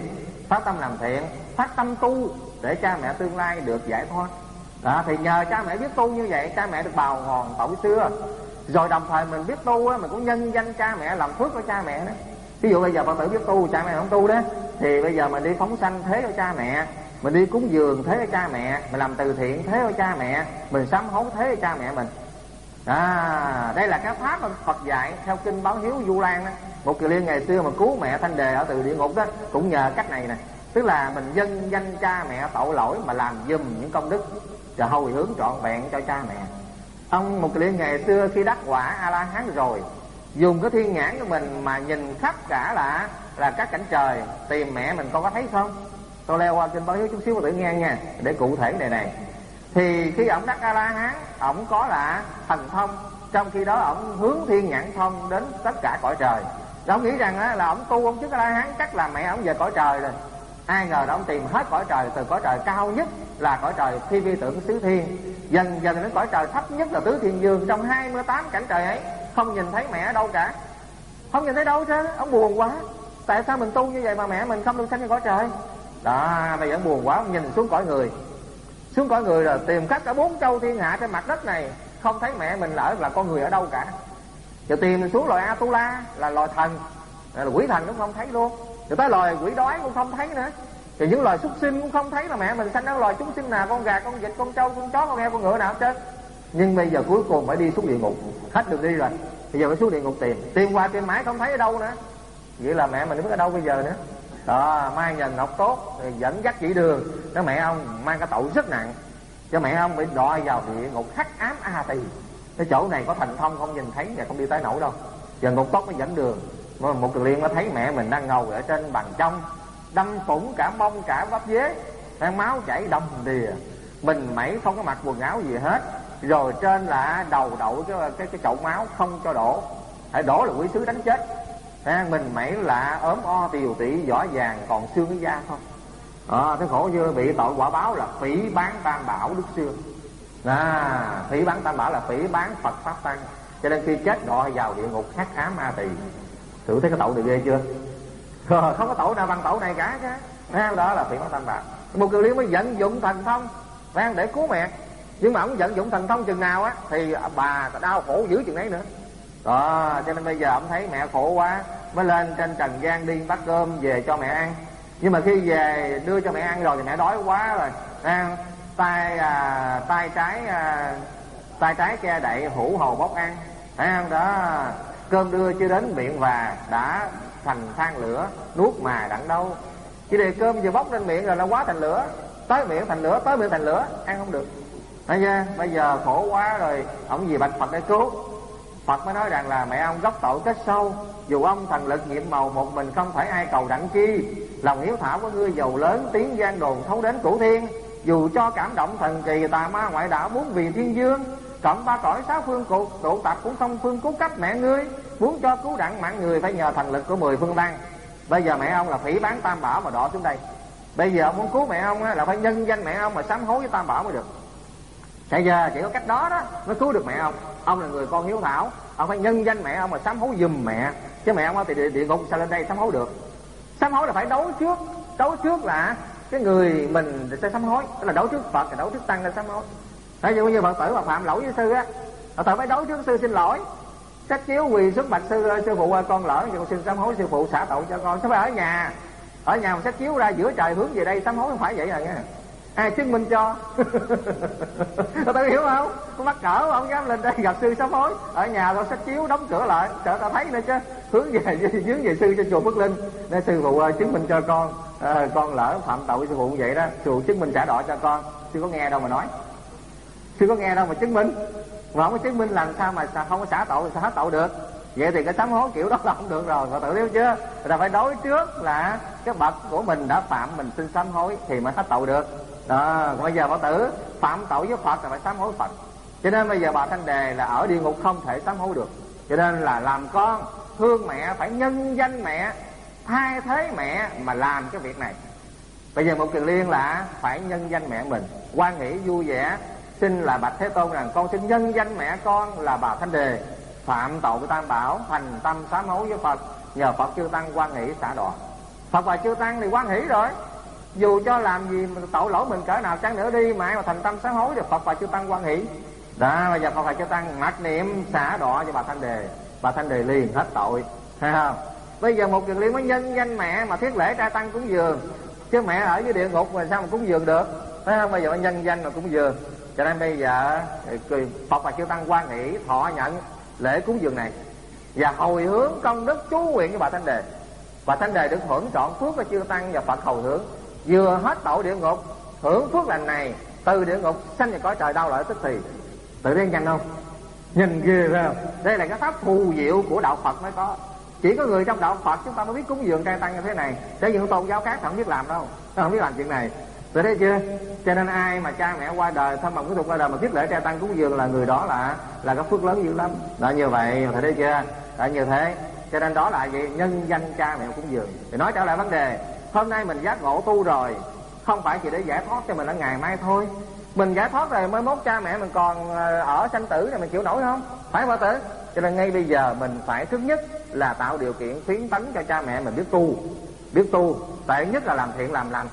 phát tâm tu để cha mẹ tương lai được giải thoát. Đó, thì nhờ cha mẹ biết tu như vậy, cha mẹ được bào hòn tội xưa. Rồi đồng thời mình biết tu á, mình cũng nhân danh cha mẹ, làm phước của cha mẹ đó. Ví dụ bây giờ Phật tử biết tu, cha mẹ không tu đó, thì bây giờ mình đi phóng sanh thế cho cha mẹ, mình đi cúng dường thế cho cha mẹ, mình làm từ thiện thế cho cha mẹ, mình sám hối thế cho cha mẹ mình. Đây là cái pháp mà Phật dạy theo kinh Báo Hiếu Vu Lan đó. Một Kiền Liên ngày xưa mà cứu mẹ Thanh Đề ở từ địa ngục đó cũng nhờ cách này nè. Tức là mình nhân danh cha mẹ tội lỗi mà làm giùm những công đức và hồi hướng trọn vẹn cho cha mẹ. Ông Một Kiền Liên ngày xưa khi đắc quả A-la-hán rồi, dùng cái thiên nhãn của mình mà nhìn khắp cả là các cảnh trời, tìm mẹ mình con có thấy không? Tôi leo qua kinh Báo Hiếu chút xíu tự nghe nha, để cụ thể này. Thì khi ổng đắc A-la-hán, ổng có là thần thông, trong khi đó ổng hướng thiên nhãn thông đến tất cả cõi trời. Ổng nghĩ rằng là ổng tu ông trước A-la-hán chắc là mẹ ổng về cõi trời rồi. Ai ngờ đó ổng tìm hết cõi trời, từ cõi trời cao nhất là cõi trời Thi Vi Tưởng Xứ Thiên, dần dần đến cõi trời thấp nhất là Tứ Thiên Dương. Trong 28 cảnh trời ấy không nhìn thấy mẹ ở đâu cả, không nhìn thấy đâu chứ. Ông buồn quá, tại sao mình tu như vậy mà mẹ mình không được sanh trên cõi trời đó. Bây giờ ông buồn quá, ông nhìn xuống cõi người, xuống cõi người rồi tìm khắp cả 4 châu thiên hạ trên mặt đất này, không thấy mẹ mình là con người ở đâu cả. Rồi tìm xuống loài Atula là loài thần, là quỷ thần cũng không thấy luôn. Rồi tới loài quỷ đói cũng không thấy nữa. Rồi những loài súc sinh cũng không thấy là mẹ mình sanh ở loài chúng sinh nào, con gà, con vịt, con trâu, con chó, con heo, con ngựa nào hết trơn. Nhưng bây giờ cuối cùng phải đi xuống địa ngục, hết đường đi rồi. Bây giờ phải xuống địa ngục tìm qua tìm mãi không thấy ở đâu nữa. Vậy là mẹ mình biết ở đâu bây giờ nữa đó. Mai Nhờ Ngọc Tốt dẫn dắt chỉ đường, nói mẹ ông mang cái tội rất nặng, cho mẹ ông bị đọa vào địa ngục hắc ám A Tỳ. Cái chỗ này có thần thông không nhìn thấy và không đi tới nổi đâu. Giờ Ngọc Tốt mới dẫn đường. Một Kiền Liên nó thấy mẹ mình đang ngồi ở trên bàn trong, đâm phủng cả mông cả bắp dế, đang máu chảy đầm đìa, mình mẩy không có mặc quần áo gì hết. Rồi trên là đầu đậu cái chậu máu không cho đổ, phải đổ là quỷ sứ đánh chết. Mình mẩy là ốm o tiều tỉ, vỏ vàng còn xương cái da thôi. Thế khổ chưa, bị tội quả báo là phỉ bán Tam Bảo Đức Xương. Phỉ bán Tam Bảo là phỉ bán Phật Pháp Tăng, cho nên khi chết đọa vào địa ngục hắc ám A Tỳ. Thử thấy cái tội này ghê chưa? Không có tội nào bằng tội này cả chứ. Đó là phỉ bán Tam Bảo. Một Kiền Liên mới vận dụng thần thông để cứu mẹ. Nhưng mà ông vận dụng thần thông chừng nào thì bà đau khổ dữ chừng ấy nữa đó. Cho nên bây giờ ông thấy mẹ khổ quá, mới lên trên trần gian đi bắt cơm về cho mẹ ăn. Nhưng mà khi về đưa cho mẹ ăn rồi thì mẹ đói quá rồi, tay trái che đậy, hữu hồ bốc ăn, thấy không đó. Cơm đưa chưa đến miệng và đã thành than lửa, nuốt mà đặng đâu. Chỉ để cơm vừa bốc lên miệng rồi nó quá thành lửa, tới miệng thành lửa, tới miệng thành lửa, ăn không được. Thấy chưa? Bây giờ khổ quá rồi, ông vì bạch Phật để cứu. Phật mới nói rằng là mẹ ông gốc tội kết sâu, dù ông thần lực nhiệm màu một mình không thể ai cầu đặng chi. Lòng hiếu thảo của ngươi giàu lớn, tiếng gian đồn thấu đến cửu thiên. Dù cho cảm động thần kỳ, tà ma ngoại đạo muốn vì thiên dương, cộng 3 cõi 6 phương tụ tập cũng không phương cứu cấp mẹ ngươi. Muốn cho cứu đặng mạng người phải nhờ thần lực của 10 phương tăng. Bây giờ mẹ ông là phỉ bán Tam Bảo mà đọa xuống đây. Bây giờ ông muốn cứu mẹ ông là phải nhân danh mẹ ông mà sám hối với Tam Bảo mới được. Bây giờ chỉ có cách đó mới cứu được mẹ ông. Ông là người con hiếu thảo, ông phải nhân danh mẹ ông mà sám hối giùm mẹ. Chứ mẹ ông thì địa ngục sao lên đây sám hối được? Sám hối là phải đấu trước. Đấu trước là cái người mình sẽ sám hối, tức là đấu trước Phật, là đấu trước Tăng để sám hối. Tại vì như Phật tử mà phạm lỗi với sư Phật tử phải đấu trước sư xin lỗi, sách chiếu quỳ xuống bạch sư phụ ơi con lỡ, con xin sám hối sư phụ xả tội cho con. Sao phải ở nhà mà sách chiếu ra giữa trời hướng về đây sám hối, không phải vậy rồi nha. Ai chứng minh cho? Tao hiểu không? Có mắc cỡ không dám lên đây gặp sư sám hối. Ở nhà tao sách chiếu đóng cửa lại, sợ tao thấy nữa chứ. Hướng về sư cho chùa Phước Linh để sư phụ chứng minh cho con. Con lỡ phạm tội sư phụ như vậy đó, sư phụ chứng minh trả đọa cho con. Sư có nghe đâu mà nói, sư có nghe đâu mà chứng minh. Mà không có chứng minh làm sao mà không có xả tội, sao hết tội được? Vậy thì cái sám hối kiểu đó là không được rồi, mà tự hiểu chưa? Là phải đối trước là cái bậc của mình đã phạm, mình xin sám hối thì mới hết tội được đó. Bây giờ Phật tử phạm tội với Phật là phải sám hối Phật. Cho nên bây giờ bà Thanh Đề là ở địa ngục không thể sám hối được. Cho nên là làm con thương mẹ phải nhân danh mẹ, thay thế mẹ mà làm cái việc này. Bây giờ một Kiền Liên là phải nhân danh mẹ mình, hoan hỷ vui vẻ xin là bạch Thế Tôn rằng con xin nhân danh mẹ con là bà Thanh Đề phạm tội của Tam Bảo, thành tâm sám hối với Phật, nhờ Phật chư tăng hoan hỷ xả đọa. Phật và chư tăng thì hoan hỷ rồi, dù cho làm gì tội lỗi mình cỡ nào chăng nữa đi mà ai mà thành tâm sám hối thì Phật và chư tăng hoan hỷ đó. Bây giờ Phật và chư tăng mặc niệm xả đọa cho bà Thanh Đề, bà Thanh Đề liền hết tội, thấy không? Bây giờ một Kiền Liên mới nhân danh mẹ mà thiết lễ trai tăng cúng dường, chứ mẹ ở dưới địa ngục mà sao mà cúng dường được, thấy không? Bây giờ nhân danh mà cúng dường Cho nên bây giờ Phật và chư tăng hoan hỷ thọ nhận lễ cúng dường này và hồi hướng công đức chú nguyện với bà Thánh Đề. Bà Thánh Đề được hưởng trọn phước của chư tăng và Phật hồi hướng, vừa hết tội địa ngục, hưởng phước lành này, từ địa ngục sanh về cõi trời đau lợi tức thì. Tự nhiên nhanh không? Nhìn ghê phải không? Đây là cái pháp phù diệu của đạo Phật mới có. Chỉ có người trong đạo Phật chúng ta mới biết cúng dường trai tăng như thế này. Chứ những tôn giáo khác không biết làm đâu, không biết làm chuyện này. Rồi thấy chưa? Cho nên ai mà cha mẹ qua đời, thân bằng quý thuộc qua đời mà thiết lễ trai tăng cúng dường là người đó là có phước lớn dữ lắm. Đó như vậy, thấy đấy chưa? Đó như thế. Cho nên đó là gì? Nhân danh cha mẹ cúng dường. Thì nói trở lại vấn đề, hôm nay mình giác ngộ tu rồi, không phải chỉ để giải thoát cho mình ở ngày mai thôi. Mình giải thoát rồi mới mốt cha mẹ mình còn ở sanh tử này mình chịu nổi không? Phải không tử? Cho nên ngay bây giờ mình phải thứ nhất là tạo điều kiện khuyến tấn cho cha mẹ mình biết tu. Tệ nhất là làm thiện làm lành,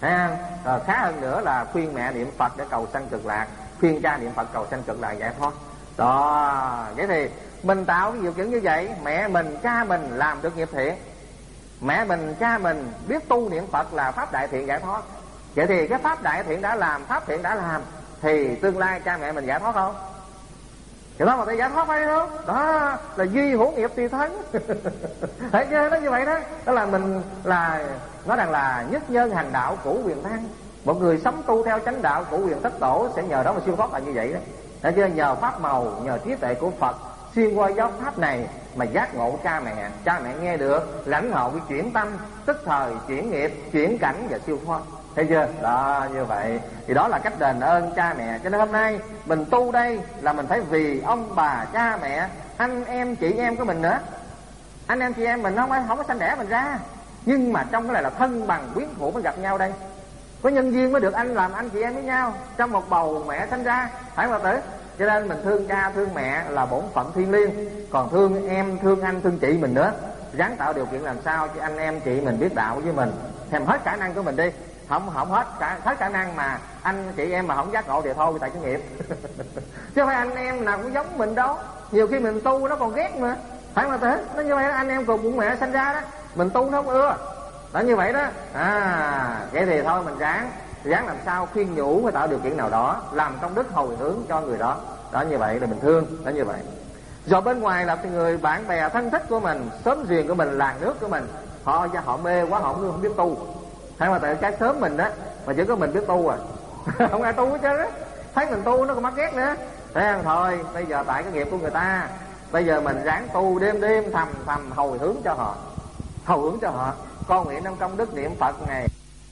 khá hơn nữa là khuyên mẹ niệm Phật để cầu sanh cực lạc, khuyên cha niệm Phật cầu sanh cực lạc giải thoát. Đó, vậy thì mình tạo cái điều kiện như vậy, mẹ mình cha mình làm được nghiệp thiện, mẹ mình cha mình biết tu niệm Phật là pháp đại thiện giải thoát. Vậy thì cái pháp đại thiện đã làm, pháp thiện đã làm, thì tương lai cha mẹ mình giải thoát không? Thì đó mà ta giải thoát phải không? Đó là duy hữu nghiệp tùy thân. Thấy chưa? Nó như vậy đó. Đó là mình là nói rằng là nhất nhân hành đạo cửu quyền thăng. Một người sống tu theo chánh đạo cửu quyền thất tổ sẽ nhờ đó mà siêu thoát là như vậy đó. Thấy chưa? Nhờ pháp màu, nhờ trí tuệ của Phật xuyên qua giáo pháp này mà giác ngộ cha mẹ. Cha mẹ nghe được, lãnh hội với chuyển tâm, tức thời chuyển nghiệp, chuyển cảnh và siêu thoát. Thấy chưa? Đó, như vậy thì đó là cách đền ơn cha mẹ. Cho nên hôm nay mình tu đây là mình phải vì ông bà, cha mẹ, anh em, chị em của mình nữa. Anh em, chị em mình không có sanh đẻ mình ra, nhưng mà trong cái này là thân bằng quyến thuộc mới gặp nhau đây. Có nhân duyên mới được anh làm anh chị em với nhau trong một bầu mẹ sanh ra, phải không tử? Cho nên mình thương cha, thương mẹ là bổn phận thiêng liêng. Còn thương em, thương anh, thương chị mình nữa, ráng tạo điều kiện làm sao cho anh em chị mình biết đạo với mình, thêm hết khả năng của mình đi. Không hết khả năng mà anh chị em mà không giác ngộ thì thôi tại cái nghiệp. Chứ không phải anh em nào cũng giống mình đâu. Nhiều khi mình tu nó còn ghét mà, phải không tử? Nó như vậy đó, anh em cùng bụng mẹ sinh ra đó, mình tu nó không ưa. Đó như vậy đó. Vậy thì thôi mình ráng làm sao khuyên nhủ và tạo điều kiện nào đó, làm công đức hồi hướng cho người đó. Đó như vậy là mình thương. Đó như vậy. Rồi bên ngoài là người bạn bè thân thích của mình, xóm giềng của mình, làng nước của mình, họ mê quá, họ không biết tu. Hay mà tại cái sớm mình á mà chỉ có mình biết tu à. Không ai tu hết trơn á. Thấy mình tu nó còn mắc ghét nữa. Thế thôi bây giờ tại cái nghiệp của người ta, bây giờ mình ráng tu đêm thầm hồi hướng cho họ. Con nguyện trong công đức niệm Phật ngày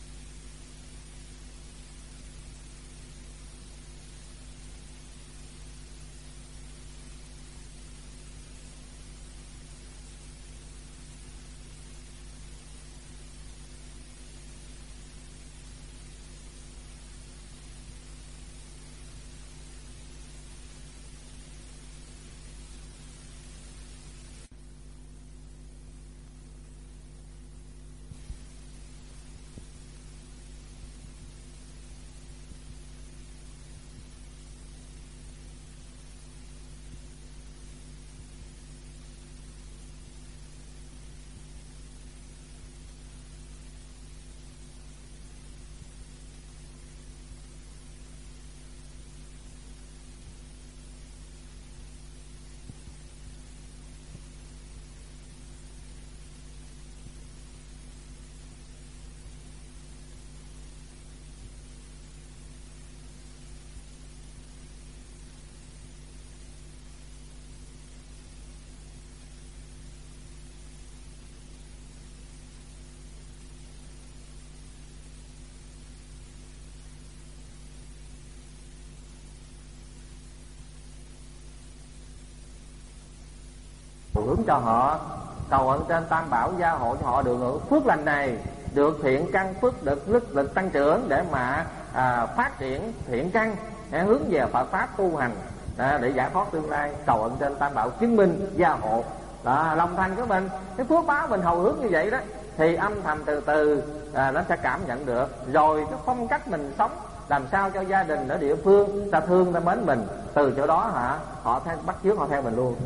hướng cho họ, cầu ơn trên Tam Bảo gia hộ cho họ được hưởng phước lành này, được thiện căn phước, được lực tăng trưởng để mà phát triển thiện căn, hướng về Phật pháp tu hành để giải thoát tương lai. Cầu ơn trên Tam Bảo chứng minh gia hộ. Đó, lòng thành của mình, cái phước báo mình hầu hướng như vậy đó thì âm thầm từ từ nó sẽ cảm nhận được. Rồi cái phong cách mình sống làm sao cho gia đình ở địa phương ta thương ta mến mình, từ chỗ đó họ bắt chước, họ theo mình luôn.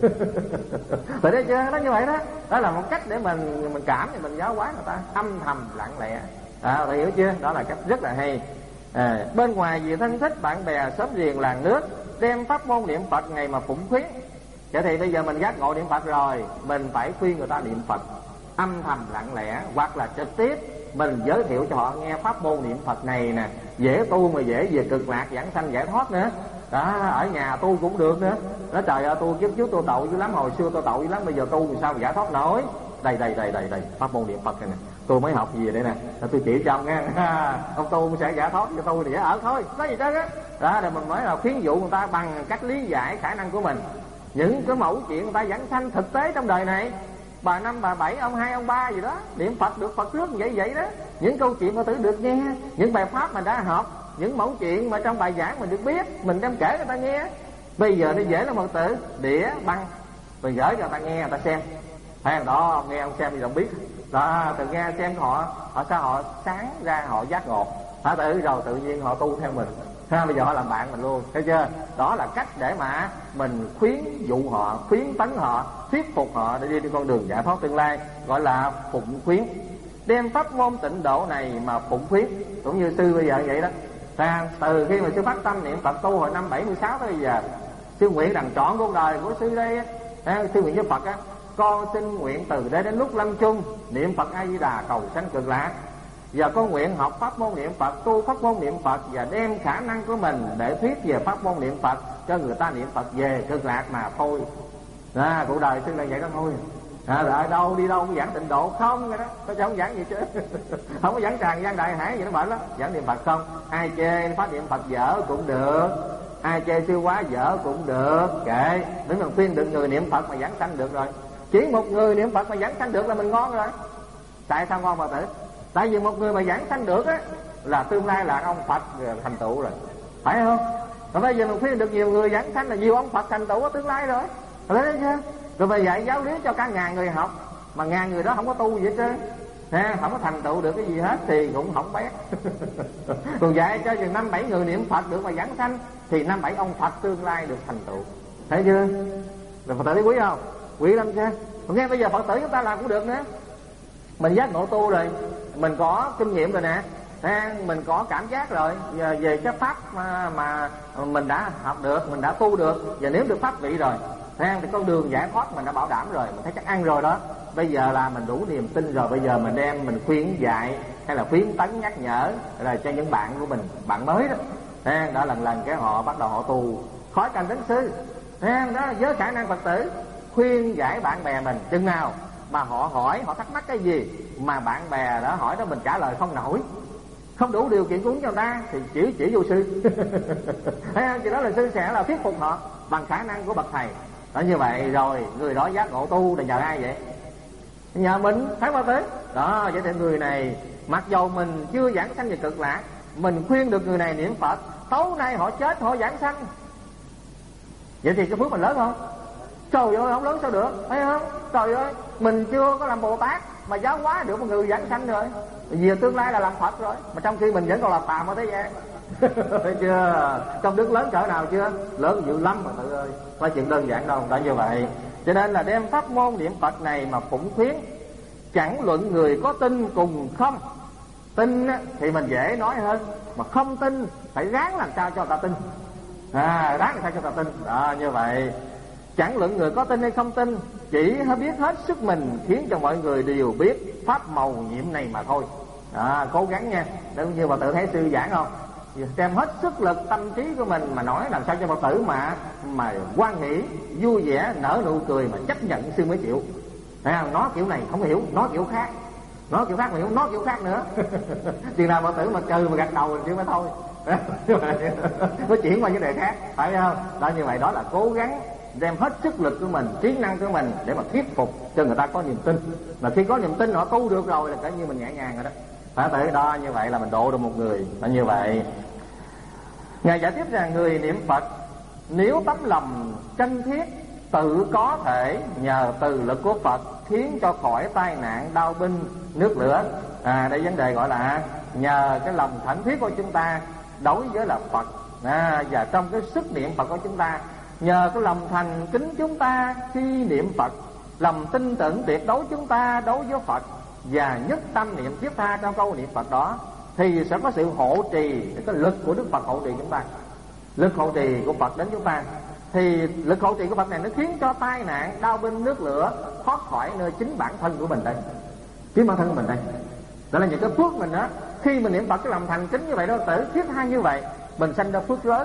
Vậy đấy chưa? Nó như vậy đó. Đó là một cách để mình cảm thì mình giáo hóa người ta âm thầm lặng lẽ. Thì hiểu chưa? Đó là cách rất là hay. Bên ngoài vì thân thích bạn bè xóm riêng làng nước đem pháp môn niệm Phật ngày mà phụng khuyến. Vậy thì bây giờ mình giác ngộ niệm Phật rồi, mình phải khuyên người ta niệm Phật âm thầm lặng lẽ, hoặc là trực tiếp mình giới thiệu cho họ nghe pháp môn niệm Phật này nè, dễ tu mà dễ về cực lạc giảng sanh giải thoát nữa. Đó, ở nhà tu cũng được nữa. Nói trời ơi, tu kiếp trước tôi tội dữ lắm, hồi xưa tôi tội dữ lắm, bây giờ tu thì sao mà giải thoát nổi. Đây pháp môn niệm Phật này nè, tôi mới học gì đây nè, tôi chỉ cho ông nghe. Ông tu sẽ giải thoát, cho tôi thì dễ ở thôi, có gì đó. Đó là mình mới là khuyến dụ người ta bằng cách lý giải khả năng của mình. Những cái mẫu chuyện người ta giảng sanh thực tế trong đời này, bà năm bà bảy ông hai ông ba gì đó niệm Phật được Phật trước vậy đó. Những câu chuyện Phật tử được nghe, những bài pháp mình đã học, những mẫu chuyện mà trong bài giảng mình được biết, mình đem kể người ta nghe. Bây giờ nó dễ lắm Phật tử, đĩa băng rồi gửi cho người ta nghe, người ta xem. Thấy đó, ông nghe ông xem gì đâu biết. Đó, từ nghe xem họ sao họ sáng ra họ giác ngộ. Họ tự rồi tự nhiên họ tu theo mình. Bây giờ họ làm bạn mình luôn, thấy chưa? Đó là cách để mà mình khuyến dụ họ, khuyến tấn họ, thuyết phục họ để đi trên con đường giải thoát tương lai, gọi là phụng khuyến. Đem pháp môn tịnh độ này mà phụng khuyến, cũng như sư bây giờ vậy đó. Từ khi mà sư phát tâm niệm Phật tu hồi năm 76 tới bây giờ, sư nguyện rằng trọn cuộc đời của sư đây, sư nguyện với Phật á, con xin nguyện từ đây đến lúc lâm chung niệm Phật A Di Đà cầu sanh cực lạc. Giờ con nguyện học pháp môn niệm Phật, tu pháp môn niệm Phật và đem khả năng của mình để thuyết về pháp môn niệm Phật cho người ta niệm Phật về cực lạc mà thôi. Cuộc đời sư là vậy đó thôi. Ở đâu đi đâu cũng giảng tịnh độ không vậy đó, tôi không giảng gì chứ. Không có giảng tràng gian đại hải gì nó bệnh lắm, giảng niệm Phật không. Ai chê pháp niệm Phật dở cũng được, ai chê sư quá dở cũng được, kệ. Nếu mình khuyên được người niệm Phật mà giảng sanh được rồi, chỉ một người niệm Phật mà giảng sanh được là mình ngon rồi. Tại sao ngon Phật tử? Tại vì một người mà giảng sanh được á là tương lai là ông Phật thành tựu rồi, phải không? Rồi bây giờ mình khuyên được nhiều người giảng sanh là nhiều ông Phật thành tựu ở tương lai rồi, thấy đấy chưa? Rồi bây dạy giáo lý cho cả ngàn người học, mà ngàn người đó không có tu gì hết trơn, không có thành tựu được cái gì hết thì cũng không bét. Còn dạy cho chừng 5-7 người niệm Phật được mà giảng sanh thì 5-7 ông Phật tương lai được thành tựu, thấy chưa? Rồi Phật tử thấy quý không? Quý lắm chứ. Còn nghe bây giờ Phật tử chúng ta làm cũng được nữa. Mình giác ngộ tu rồi, mình có kinh nghiệm rồi nè, mình có cảm giác rồi về cái pháp mà mình đã học được, mình đã tu được, và nếu được pháp vị rồi thì con đường giải thoát mình đã bảo đảm rồi, mình thấy chắc ăn rồi đó. Bây giờ là mình đủ niềm tin rồi, bây giờ mình đem mình khuyến dạy hay là khuyến tấn nhắc nhở rồi cho những bạn của mình, bạn mới đó, đó lần cái họ bắt đầu họ tu khói canh đến sư, đó với khả năng Phật tử khuyên giải bạn bè mình chừng nào mà họ hỏi, họ thắc mắc cái gì mà bạn bè đã hỏi đó mình trả lời không nổi, không đủ điều kiện cúng cho người ta thì chỉ vô sư. Thấy không? Thì đó là sư sẽ là thuyết phục họ bằng khả năng của bậc thầy. Đó, như vậy rồi người đó giác ngộ tu là nhờ ai vậy? Nhờ mình, thấy không tới? Đó, vậy thì người này mặc dầu mình chưa giảng sanh về cực lạc, mình khuyên được người này niệm Phật, tối nay họ chết họ giảng sanh, vậy thì cái phước mình lớn không? Trời ơi, không lớn sao được, thấy không? Trời ơi, mình chưa có làm Bồ Tát mà giáo hóa được một người giảng sanh rồi, vì tương lai là làm Phật rồi, mà trong khi mình vẫn còn là phàm ở thế gian. Thấy chưa? Công đức lớn cỡ nào chưa? Lớn dữ lắm mà tự ơi, phải chuyện đơn giản đâu. Đã như vậy, cho nên là đem pháp môn niệm Phật này mà phụng khuyến, chẳng luận người có tin cùng không. Tin thì mình dễ nói hơn, mà không tin phải ráng làm sao cho người ta tin, ráng làm sao cho người ta tin. Đó, như vậy chẳng luận người có tin hay không tin, chỉ biết hết sức mình khiến cho mọi người đều biết pháp màu nhiệm này mà thôi. Cố gắng nha, để như Phật tử thấy sư giảng không, đem hết sức lực tâm trí của mình mà nói làm sao cho Phật tử mà hoan hỷ vui vẻ nở nụ cười mà chấp nhận sư mới chịu. Nó kiểu này không hiểu, nó kiểu khác, nó kiểu khác mà hiểu, nó kiểu khác nữa. Chừng nào Phật tử mà cười mà gật đầu mình chứ mới thôi. Nó chuyển qua vấn đề khác, phải không? Đó, như vậy đó là cố gắng đem hết sức lực của mình, trí năng của mình để mà thuyết phục cho người ta có niềm tin. Mà khi có niềm tin họ tu được rồi là coi như mình nhẹ nhàng rồi đó. Phải tự đó, như vậy là mình độ được một người. Là như vậy. Ngài giải thích rằng người niệm Phật nếu tấm lòng chân thiết tự có thể nhờ từ lực của Phật khiến cho khỏi tai nạn đau binh nước lửa. Đây vấn đề gọi là nhờ cái lòng thẳng thiết của chúng ta đối với là Phật, và trong cái sức niệm Phật của chúng ta, nhờ cái lòng thành kính chúng ta khi niệm Phật, lòng tin tưởng tuyệt đối chúng ta đối với Phật, và nhất tâm niệm thiết tha trong câu niệm Phật đó, thì sẽ có sự hộ trì, cái lực của Đức Phật hộ trì chúng ta, lực hộ trì của Phật đến chúng ta. Thì lực hộ trì của Phật này nó khiến cho tai nạn, đau binh nước lửa thoát khỏi nơi chính bản thân của mình đây, chính bản thân của mình đây. Đó là những cái phước mình đó. Khi mình niệm Phật cái lòng thành kính như vậy đó tử, thiết tha như vậy, mình sanh ra phước lớn.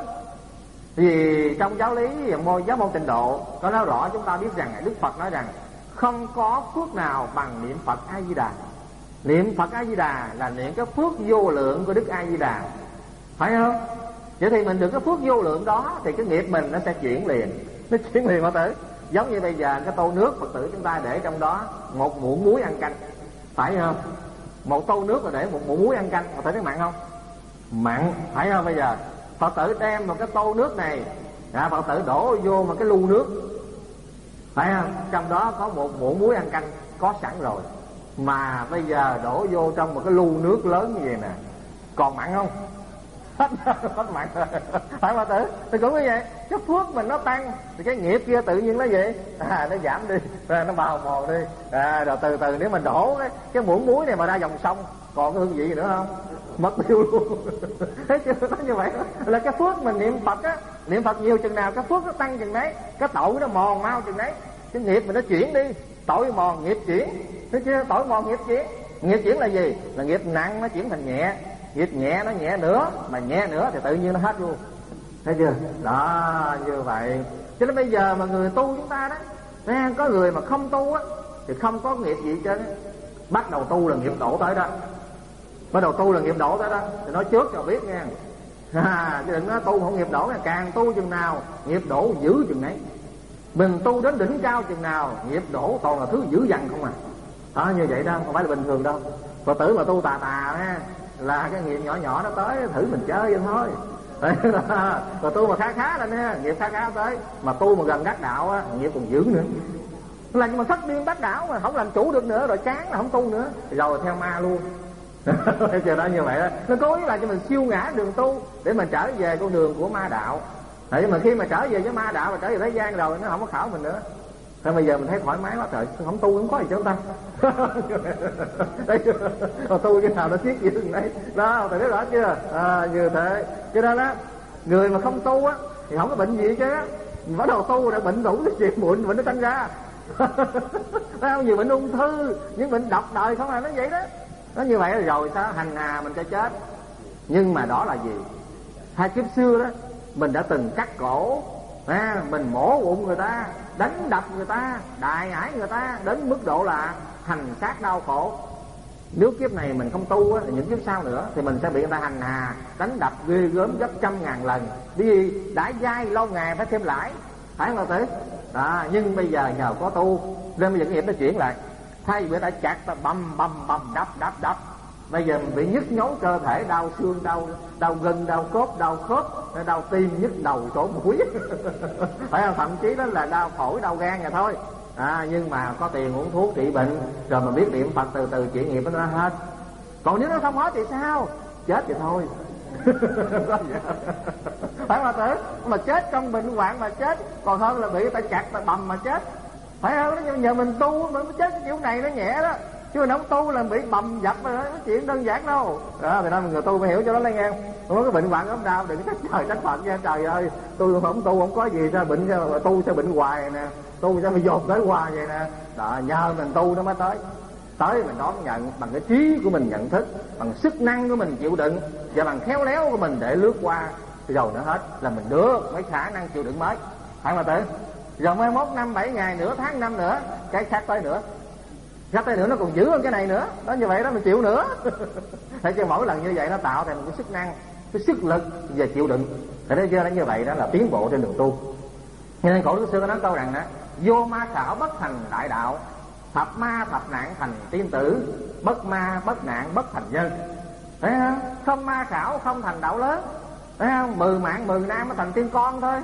Vì trong giáo lý giáo môn Tịnh Độ có nói rõ, chúng ta biết rằng Đức Phật nói rằng không có phước nào bằng niệm Phật A Di Đà. Niệm Phật A Di Đà là niệm cái phước vô lượng của Đức A Di Đà, phải không? Vậy thì mình được cái phước vô lượng đó thì cái nghiệp mình nó sẽ chuyển liền, nó chuyển liền Phật tử. Giống như bây giờ cái tô nước Phật tử chúng ta để trong đó một muỗng muối ăn canh, phải không? Một tô nước mà để một muỗng muối ăn canh, Phật tử thấy mặn không? Mặn, phải không? Bây giờ Phật tử đem một cái tô nước này, Phật tử đổ vô một cái lu nước, phải không? Trong đó có một muỗng muối ăn canh có sẵn rồi, mà bây giờ đổ vô trong một cái lu nước lớn như vậy nè, còn mặn không? Hết mặn rồi, phải Phật tử? Thì cũng như vậy, cái phước mình nó tăng thì cái nghiệp kia tự nhiên nó vậy, nó giảm đi, nó bào mòn đi, rồi từ từ nếu mình đổ cái muỗng muối này mà ra dòng sông, còn cái hương vị gì nữa không? Mất tiêu luôn. Thấy chưa? Nó như vậy là cái phước mình niệm Phật á, niệm Phật nhiều chừng nào cái phước nó tăng chừng đấy, cái tội nó mòn mau chừng đấy, cái nghiệp mình nó chuyển đi, tội mòn nghiệp chuyển. Thấy chưa? Tội mòn nghiệp chuyển. Nghiệp chuyển là gì? Là nghiệp nặng nó chuyển thành nhẹ, nghiệp nhẹ nó nhẹ nữa, mà nhẹ nữa thì tự nhiên nó hết luôn. Thấy chưa? Đó, như vậy. Cho nên bây giờ mà người tu chúng ta đó, có người mà không tu á thì không có nghiệp gì chứ. Bắt đầu tu là nghiệp đổ tới đó, bắt đầu tu là nghiệp đổ tới đó, thì nói trước cho biết nha. Chứ đừng nói tu không nghiệp đổ, càng tu chừng nào nghiệp đổ dữ chừng nấy. Mình tu đến đỉnh cao chừng nào nghiệp đổ toàn là thứ dữ dằn không à. Đó, như vậy đó, không phải là bình thường đâu. Phật tử mà tu tà ha, là cái nghiệp nhỏ nhỏ nó tới thử mình chơi vậy thôi. Rồi tu mà khá lên nha, nghiệp khá tới. Mà tu mà gần đắc đạo á, nghiệp còn dữ nữa. Là nhưng mà thất điên đắc đạo mà không làm chủ được nữa, rồi chán là không tu nữa, rồi theo ma luôn. Chờ đó như vậy đó, nó cố ý là cho mình siêu ngã đường tu để mình trở về con đường của ma đạo. Nhưng mà khi mà trở về với ma đạo và trở về thế gian rồi nó không có khảo mình nữa. Thế bây giờ mình thấy thoải mái quá trời, không tu không có gì cho chúng ta. Đấy, mà tu cái nào nó thiết gì từng đấy đó, thầy biết rõ chưa? Như thế cho nên đó, người mà không tu á thì không có bệnh gì chứ. Mình bắt đầu tu đã bệnh đủ cái chuyện bệnh nó sinh ra. Thấy không? Nhiều bệnh ung thư, những bệnh độc đời không là nó vậy đó. Nó như vậy rồi sao? Hành hà mình cho chết. Nhưng mà đó là gì? Hai kiếp xưa đó mình đã từng cắt cổ, mình mổ bụng người ta, đánh đập người ta, đày ải người ta đến mức độ là hành xác đau khổ. Nếu kiếp này mình không tu á, thì những kiếp sau nữa thì mình sẽ bị người ta hành hà, đánh đập ghê gớm gấp 100.000 lần. Vì đã dai lâu ngày phải thêm lãi, phải không tử? Đó, nhưng bây giờ nhờ có tu nên bây giờ cái nghiệp nó chuyển lại. Thay vì ta chặt ta bầm đập, bây giờ mình bị nhức nhối cơ thể, đau xương, đau gân, đau cốt, đau khớp, đau tim, nhức đầu chỗ mũi. Phải không? Thậm chí đó là đau phổi, đau gan vậy thôi. Nhưng mà có tiền uống thuốc trị bệnh, rồi mà biết niệm Phật từ từ chuyển nghiệp nó hết. Còn nếu nó không hết thì sao? Chết vậy thôi. Phải không tử? Mà chết trong bệnh hoạn mà chết còn hơn là bị người ta chặt ta bầm mà chết, phải không? Nhưng nhờ mình tu mình mới chết cái kiểu này nó nhẹ đó, chứ mình không tu là bị bầm dập rồi đó, cái chuyện đơn giản đâu. Đó, thì nên người tu phải hiểu cho nó lấy nghe. Không có cái bệnh hoạn ốm đau đừng trách trời trách Phật nha. Trời ơi, tôi không tu không có gì sao bệnh, sao mà tu sao bệnh hoài nè, tu sao mà dồn tới hoài vậy nè. Đó, nhờ mình tu nó mới tới mình đón nhận bằng cái trí của mình nhận thức, bằng sức năng của mình chịu đựng và bằng khéo léo của mình để lướt qua, rồi nó hết là mình được mấy khả năng chịu đựng mới, phải không tử? Rồi mai mốt 5-7 ngày nửa tháng năm nữa cái khác tới nữa nó còn dữ hơn cái này nữa đó, như vậy đó mình chịu nữa. Thấy chưa? Mỗi lần như vậy nó tạo thành một cái sức năng, cái sức lực về chịu đựng. Thấy chưa? Nó như vậy đó là tiến bộ trên đường tu. Cho nên cổ Đức Sư có nói câu rằng đó: vô ma khảo bất thành đại đạo, thập ma thập nạn thành tiên tử, bất ma bất nạn bất thành nhân. Thấy không? Không ma khảo không thành đạo lớn, thấy không? 10 mạng 10 nam mới thành tiên con thôi.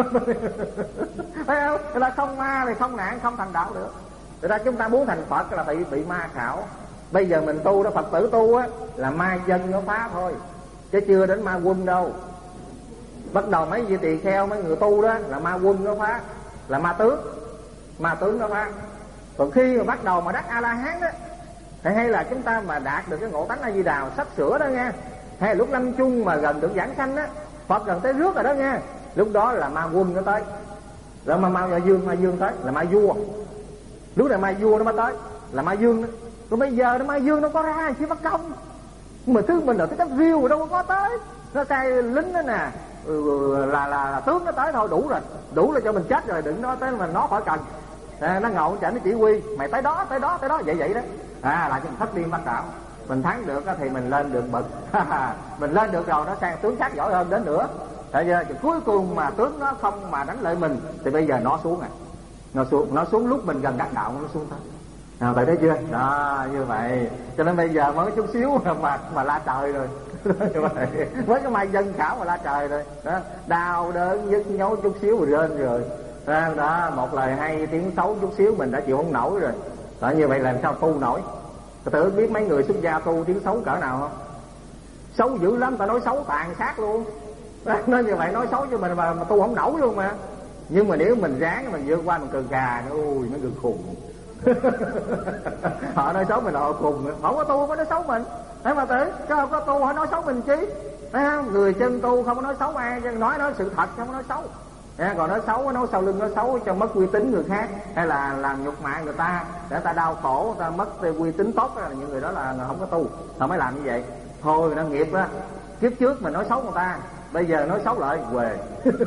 Thấy không? Là không ma thì không nạn không thành đạo được. Thực ra chúng ta muốn thành Phật là bị ma khảo. Bây giờ mình tu đó, Phật tử tu á là ma dân nó phá thôi, chứ chưa đến ma quân đâu. Bắt đầu mấy vị tỳ kheo, mấy người tu đó là ma quân nó phá, là ma tướng nó phá. Còn khi mà bắt đầu mà đắc A La Hán đó hay là chúng ta mà đạt được cái ngộ tánh A Di Đà sắp sửa đó nha, hay là lúc lâm chung mà gần được giảng sanh á, Phật gần tới rước rồi đó nha, lúc đó là ma quân nó tới, rồi ma dương tới là ma vua, lúc này ma vua nó mới tới là ma dương đó. Còn bây giờ nó ma dương nó có ra chỉ mất công, nhưng mà thứ mình ở cái đất riêu mà đâu có tới, nó sai lính đó nè, là tướng nó tới thôi đủ là cho mình chết rồi, đừng nói tới mà nó khỏi cần. Nó ngầu chảnh nó chỉ huy mày tới đó vậy đó, là cho mình thất điên bắt đảo. Mình thắng được thì mình lên được bậc mình lên được rồi nó sang tướng khác giỏi hơn đến nữa. Tại giờ cuối cùng mà tướng nó không mà đánh lại mình thì bây giờ nó xuống nó xuống lúc mình gần đắc đạo nó xuống thôi. Bạn thấy chưa? Đó, như vậy cho nên bây giờ mới chút xíu mà la trời rồi với cái mai dân khảo mà la trời rồi đó, đau đớn nhức nhối chút xíu rồi rên rồi đó, một lời hay tiếng xấu chút xíu mình đã chịu không nổi rồi đó. Như vậy làm sao tu nổi? Tự biết mấy người xuất gia tu tiếng xấu cỡ nào không? Xấu dữ lắm, ta nói xấu tàn sát luôn. Nói như vậy nói xấu cho mình mà tu không nổi luôn mà. Nhưng mà nếu mình ráng mình vượt qua mình cười gà, ui nó cực khùng họ nói xấu mình họ khùng, không có tu mới nói xấu mình. Thế mà tử chứ không có tu họ nói xấu mình chứ. Thấy không? Người chân tu không có nói xấu ai, nói sự thật không có nói xấu. Còn nói xấu, nói sau lưng nói xấu cho mất uy tín người khác, hay là làm nhục mạ người ta để ta đau khổ, người ta mất uy tín tốt đó, những người đó là không có tu, họ mới làm như vậy. Thôi nó nghiệp á, kiếp trước mình nói xấu người ta, bây giờ nói xấu lại quề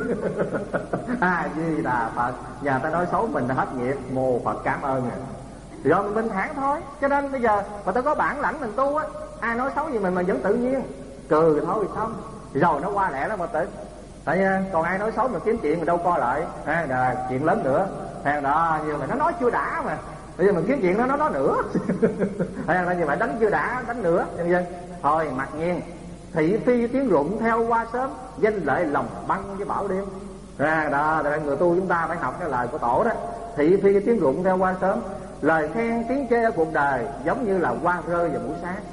A Di Đà Phật, nhà ta nói xấu mình đã hết nghiệp, mô Phật cảm ơn rồi mình bình thản thôi. Cho nên bây giờ mà ta có bản lãnh mình tu á, ai nói xấu gì mình mà vẫn tự nhiên cười thôi xong rồi nó qua lẹ đó mà tự. Tại còn ai nói xấu mà kiếm chuyện mình đâu co lại chuyện lớn nữa đó, nhưng mà nó nói chưa đã mà bây giờ mình kiếm chuyện nó nói nữa như vậy đánh chưa đã đánh nữa nhân dân thôi mặc nhiên. Thị phi tiếng rụng theo hoa sớm, danh lợi lòng băng với bão đêm. Đó người tu chúng ta phải học cái lời của tổ đó. Thị phi tiếng rụng theo hoa sớm, lời khen tiếng chê ở cuộc đời giống như là hoa rơi vào buổi sáng.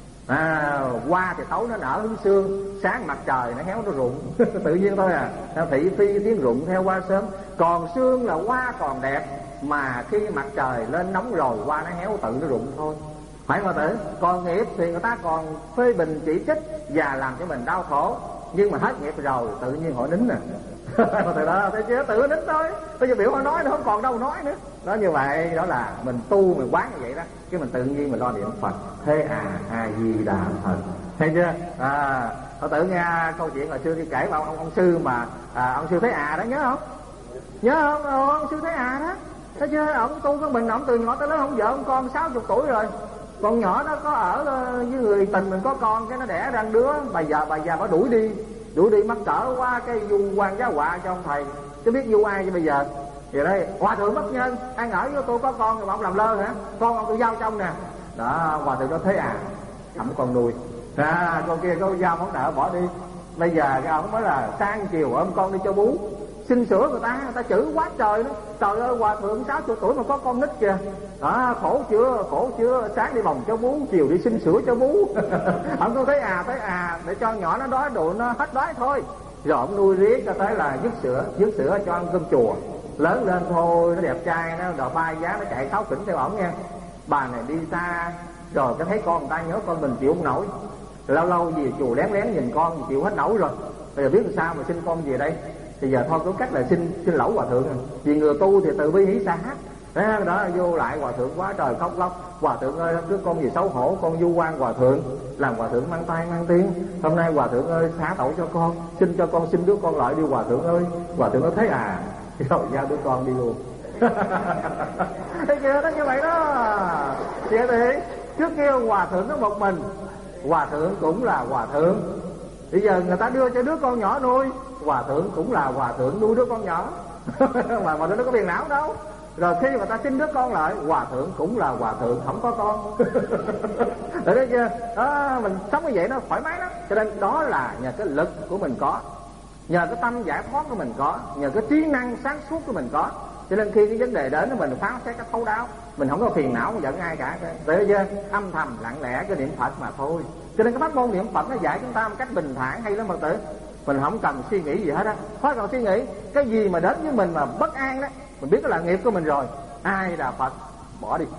Hoa thì tối nó nở hướng sương, sáng mặt trời nó héo nó rụng tự nhiên thôi à. Thị phi tiếng rụng theo hoa sớm, còn sương là hoa còn đẹp, mà khi mặt trời lên nóng rồi hoa nó héo tự nó rụng thôi. Phải mà tử. Còn nghiệp thì người ta còn phê bình chỉ trích và làm cho mình đau khổ, nhưng mà hết nghiệp rồi tự nhiên họ nín nè từ đó thấy chưa, tự nín thôi. Bây giờ biểu họ nói nó không còn đâu nói nữa đó. Như vậy đó là mình tu mình quán như vậy đó, cái mình tự nhiên mình lo niệm Phật thế A Di Đà Phật. Thấy chưa? Họ tự nghe câu chuyện hồi xưa đi kể vào ông sư mà ông sư Thế đó nhớ không? Nhớ không? Ông sư Thế đó thấy chưa? Ông tu với mình, ông từ nhỏ tới lớn không vợ không con, 60 tuổi rồi. Con nhỏ đó có ở với người tình mình có con, cái nó đẻ ra đứa, bà già bà đuổi đi mắc cỡ quá, cái du quan giá họa cho ông thầy, chứ biết du ai chứ bây giờ. Vậy đây hòa thượng bất nhân, ăn ở với tôi có con rồi mà ông làm lơ hả? Con ông tôi giao trong nè. Đó, hòa thượng có thế ẩm con nuôi. Con kia có giao món nợ bỏ đi. Bây giờ cái ông mới là sang chiều ôm con đi cho bú. Xin sửa người ta chửi quá trời đó. Trời ơi, hòa thượng 60 tuổi mà có con nít kìa. Đó, khổ chưa, sáng đi bồng cho bú, chiều đi xin sửa cho bú. Ông có thấy để cho nhỏ nó đói độ nó hết đói thôi. Rồi ông nuôi riết cho tới là dứt sữa cho ăn cơm chùa. Lớn lên thôi, nó đẹp trai, nó đòi bay giá, nó chạy kháo khỉnh theo ổng nha. Bà này đi xa, rồi cái thấy con người ta nhớ con mình chịu không nổi. Lâu lâu về chùa lén nhìn con thì chịu hết nổi rồi. Bây giờ biết làm sao mà xin con về đây. Thì giờ thôi có cách là xin lỗi hòa thượng. Vì người tu thì từ bi hỷ xả. Đó vô lại hòa thượng quá trời khóc lóc. Hòa thượng ơi, đứa con gì xấu hổ, con vu oan hòa thượng, làm hòa thượng mang tay mang tiếng. Hôm nay hòa thượng ơi xá tội cho con, xin cho con xin đứa con lại đi hòa thượng ơi. Hòa thượng nói thế rồi giao đứa con đi luôn. Thấy chưa, nó như vậy đó. Vậy thì trước kia hòa thượng có một mình, hòa thượng cũng là hòa thượng. Bây giờ người ta đưa cho đứa con nhỏ nuôi, hòa thượng cũng là hòa thượng nuôi đứa con nhỏ. mà nó có phiền não đâu. Rồi khi mà ta xin đứa con lại, hòa thượng cũng là hòa thượng không có con. Được đấy chưa? Đó, mình sống như vậy nó thoải mái lắm. Cho nên đó là nhờ cái lực của mình có, nhờ cái tâm giải thoát của mình có, nhờ cái trí năng sáng suốt của mình có. Cho nên khi cái vấn đề đến mình phán xét cái thấu đáo, mình không có phiền não giận ai cả. Đấy chưa? Âm thầm lặng lẽ cái niệm Phật mà thôi. Cho nên cái pháp môn niệm Phật nó dạy chúng ta một cách bình thản hay lắm Phật tử. Mình không cần suy nghĩ gì hết á, không cần suy nghĩ cái gì mà đến với mình mà bất an đó, mình biết đó là nghiệp của mình rồi. Ai là Phật bỏ đi.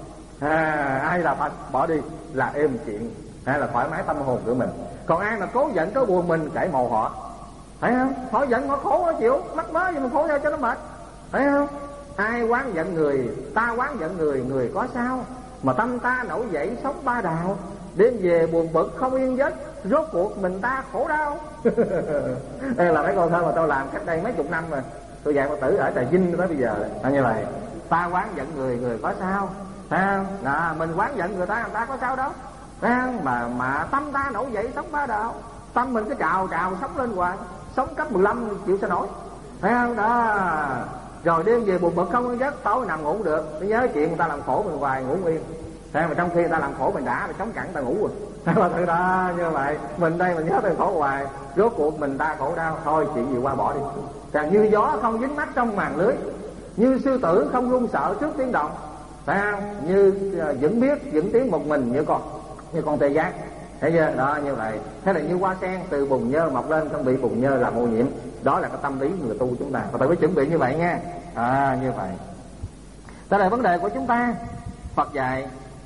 Ai là Phật bỏ đi là êm chuyện, là thoải mái tâm hồn của mình. Còn ai mà cố giận có buồn mình kể màu họ, thấy không? Họ giận họ khổ họ chịu, mắc mớ gì mà khổ nhau cho nó mệt, thấy không? Ai oán giận người, ta oán giận người, người có sao? Mà tâm ta nổi dậy sống ba đạo, đêm về buồn bực không yên giấc, rốt cuộc mình ta khổ đau. Đây là mấy câu thơ mà tôi làm cách đây mấy chục năm rồi. Tôi dạy Phật tử ở Trà Vinh tới bây giờ là như vậy. Ta oán giận người, người có sao? Thấy không? Mình oán giận người ta có sao đâu. Thấy không? Mà tâm ta nổi dậy sống ba đạo, tâm mình cứ trào sống lên hoài, sống cấp 15 chịu sao nổi. Thấy không? Đó. Rồi đêm về buồn bực không yên giấc, tối nằm ngủ được. Tôi nhớ chuyện người ta làm khổ mình hoài ngủ yên. Thế mà trong khi người ta làm khổ mình đã thì chống cẳng ta ngủ rồi. Thế mà từ đó như vậy, mình đây mình nhớ tới khổ hoài, rốt cuộc mình ta khổ đau, thôi chuyện gì qua bỏ đi. Càng như gió không dính mắt trong màn lưới, như sư tử không run sợ trước tiếng động, phải không? Như vẫn biết vẫn tiếng một mình như con tê giác. Thấy chưa? Đó như vậy. Thế là như hoa sen từ bùn nhơ mọc lên, không bị bùn nhơ làm ô nhiễm. Đó là cái tâm lý người tu chúng ta, và phải chuẩn bị như vậy nha. Như vậy. Đó là vấn đề của chúng ta. Phật dạy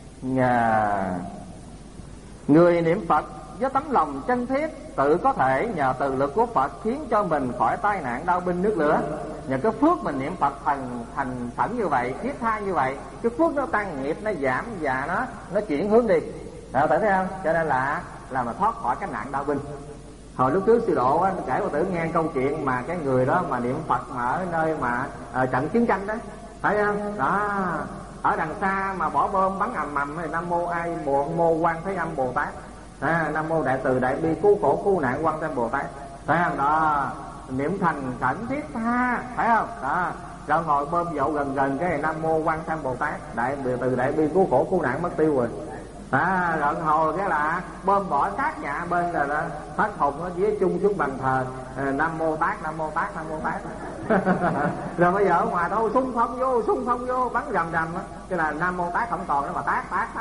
người niệm Phật với tấm lòng chân thiết, tự có thể nhờ từ lực của Phật khiến cho mình khỏi tai nạn đau binh nước lửa. Nhờ cái phước mình niệm Phật thành thẩn như vậy, thiết tha như vậy, cái phước nó tăng nghiệp, nó giảm và nó chuyển hướng đi. Thấy không? Cho nên là mà thoát khỏi cái nạn đau binh. Hồi lúc trước sư độ á, kể Phật tử nghe câu chuyện mà cái người đó mà niệm Phật mà ở nơi mà trận chiến tranh đó, thấy không? Đó, ở đằng xa mà bỏ bom bắn ầm ầm thì Nam mô Quan Thế Âm Bồ Tát, Nam mô Đại Từ Đại Bi Cứu Khổ Cứu Nạn Quan Thế Âm Bồ Tát, thấy không? Đó, niệm thành khẩn thiết tha, thấy không? Đó, rồi ngồi bơm dậu gần cái này Nam mô Quan Thế Âm Bồ Tát, Đại Từ Đại Bi Cứu Khổ Cứu Nạn mất tiêu rồi. Lợn hồi cái là bơm bỏ sát nhà bên rồi đó, phát hùng nó dưới chung xuống bàn thờ Nam Mô Tát, Nam Mô Tát, Nam Mô Tát. Rồi bây giờ ở ngoài đâu xung phong vô bắn rầm á, cái là Nam Mô Tát không còn nữa mà tát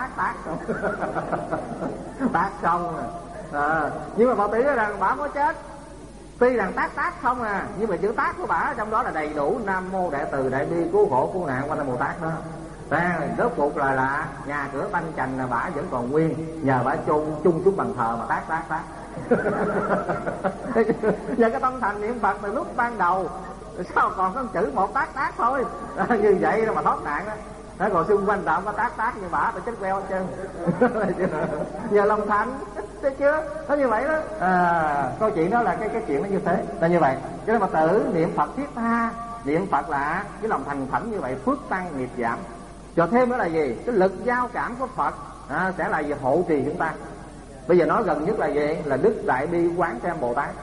tát xong rồi. Nhưng mà Phật tử nói rằng bà có chết, tuy rằng tát không nhưng mà chữ tát của bà trong đó là đầy đủ Nam Mô Đại Từ Đại Bi Cứu Khổ Cứu Nạn Quan Thế Bồ Tát đó. Rốt cuộc là nhà cửa banh chành là bả vẫn còn nguyên, nhờ bả chung xuống bàn thờ mà tát. Và cái tâm thành niệm Phật từ lúc ban đầu sao còn có chữ một tát thôi. Như vậy mà thoát nạn đó. Nó còn xung quanh đạo có tát như bả phải chết queo hết trơn. Nhờ lòng thành, thấy chưa? Nó như vậy đó. Câu chuyện đó là cái chuyện nó như thế, là như vậy. Cho nên Phật tử niệm Phật thiết tha, niệm Phật là cái lòng thành thẩn như vậy, phước tăng nghiệp giảm. Cho thêm nữa là gì? Cái lực giao cảm của Phật sẽ là gì? Hộ trì chúng ta. Bây giờ nói gần nhất là gì? Là Đức Đại Bi Quán Thế Âm Bồ Tát,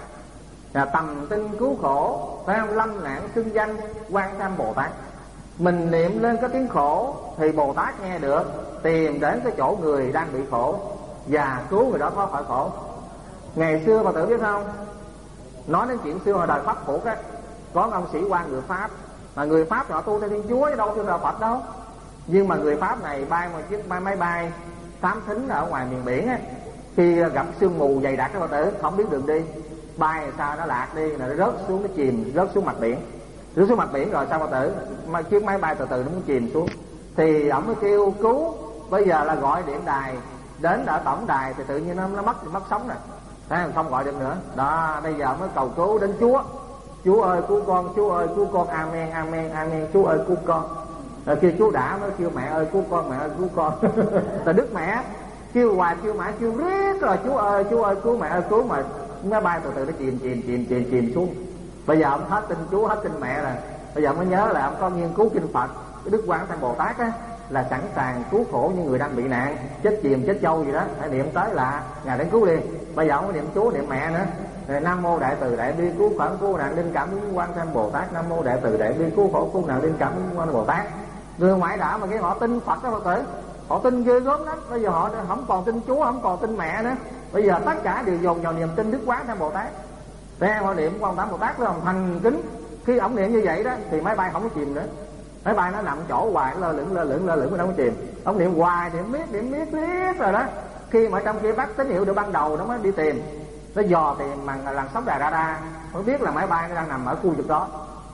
tầm tinh cứu khổ, phải không? Lâm nạn xưng danh Quán Thế Âm Bồ Tát. Mình niệm lên có tiếng khổ thì Bồ Tát nghe được, tìm đến cái chỗ người đang bị khổ và cứu người đó thoát khỏi khổ. Ngày xưa Phật tử biết không? Nói đến chuyện xưa hồi đời Pháp Phổ á, có ông sĩ quan người Pháp, mà người Pháp họ tu theo Thiên Chúa chứ đâu theo đạo Phật đâu. Nhưng mà người Pháp này bay một chiếc máy bay thám thính ở ngoài miền biển á, khi gặp sương mù dày đặc các Phật tử không biết đường đi, bay sao nó lạc đi, nó rớt xuống, nó chìm, rớt xuống mặt biển. Rớt xuống mặt biển rồi sao Phật tử? Mà chiếc máy bay từ từ nó muốn chìm xuống, thì ổng mới kêu cứu. Bây giờ là gọi điện đài đến ở tổng đài thì tự nhiên nó mất sóng rồi, không gọi được nữa. Đó, bây giờ mới cầu cứu đến Chúa. Chúa ơi cứu con, Chúa ơi cứu con, amen, amen, amen, Chúa ơi cứu con. Rồi kêu chú đã mới kêu mẹ ơi cứu con, mẹ ơi cứu con. Rồi Đức Mẹ kêu hoài kêu mãi kêu riết rồi Chúa ơi cứu, mẹ ơi cứu, mà máy bay từ từ nó chìm xuống. Bây giờ ông hết tin Chúa hết tin mẹ rồi. Bây giờ mới nhớ là ông có nghiên cứu kinh Phật. Cái Đức Quan Thế Bồ Tát á là sẵn sàng cứu khổ những người đang bị nạn, chết chìm chết trâu gì đó, phải niệm tới là ngài đến cứu liền. Bây giờ ông có niệm Chúa niệm mẹ nữa. Rồi Nam Mô Đại Từ Đại Bi Cứu Khổ Cứu Nạn Linh Cảm Ứng Quan Thế Bồ Tát, Nam Mô Đại Từ Đại Bi Cứu Khổ Cứu Nạn Linh Cảm Ứng Quan Thế Bồ Tát. Người ngoại đạo mà cái họ tin Phật đó Phật tử, họ tin ghê gớm lắm. Bây giờ họ không còn tin Chúa, không còn tin mẹ nữa. Bây giờ tất cả đều dồn vào niệm tin Đức Quán Thế Bồ Tát. Thế họ niệm Quan Thế Bồ Tát với lòng thành kính. Khi ông niệm như vậy đó thì máy bay không có chìm nữa. Máy bay nó nằm chỗ hoài, lơ lửng nó không có chìm. Ông niệm hoài, niệm miết rồi đó. Khi mà trong kia bắt tín hiệu được ban đầu nó mới đi tìm, nó dò tìm bằng làn sóng đài radar mới biết là máy bay nó đang nằm ở khu vực đó.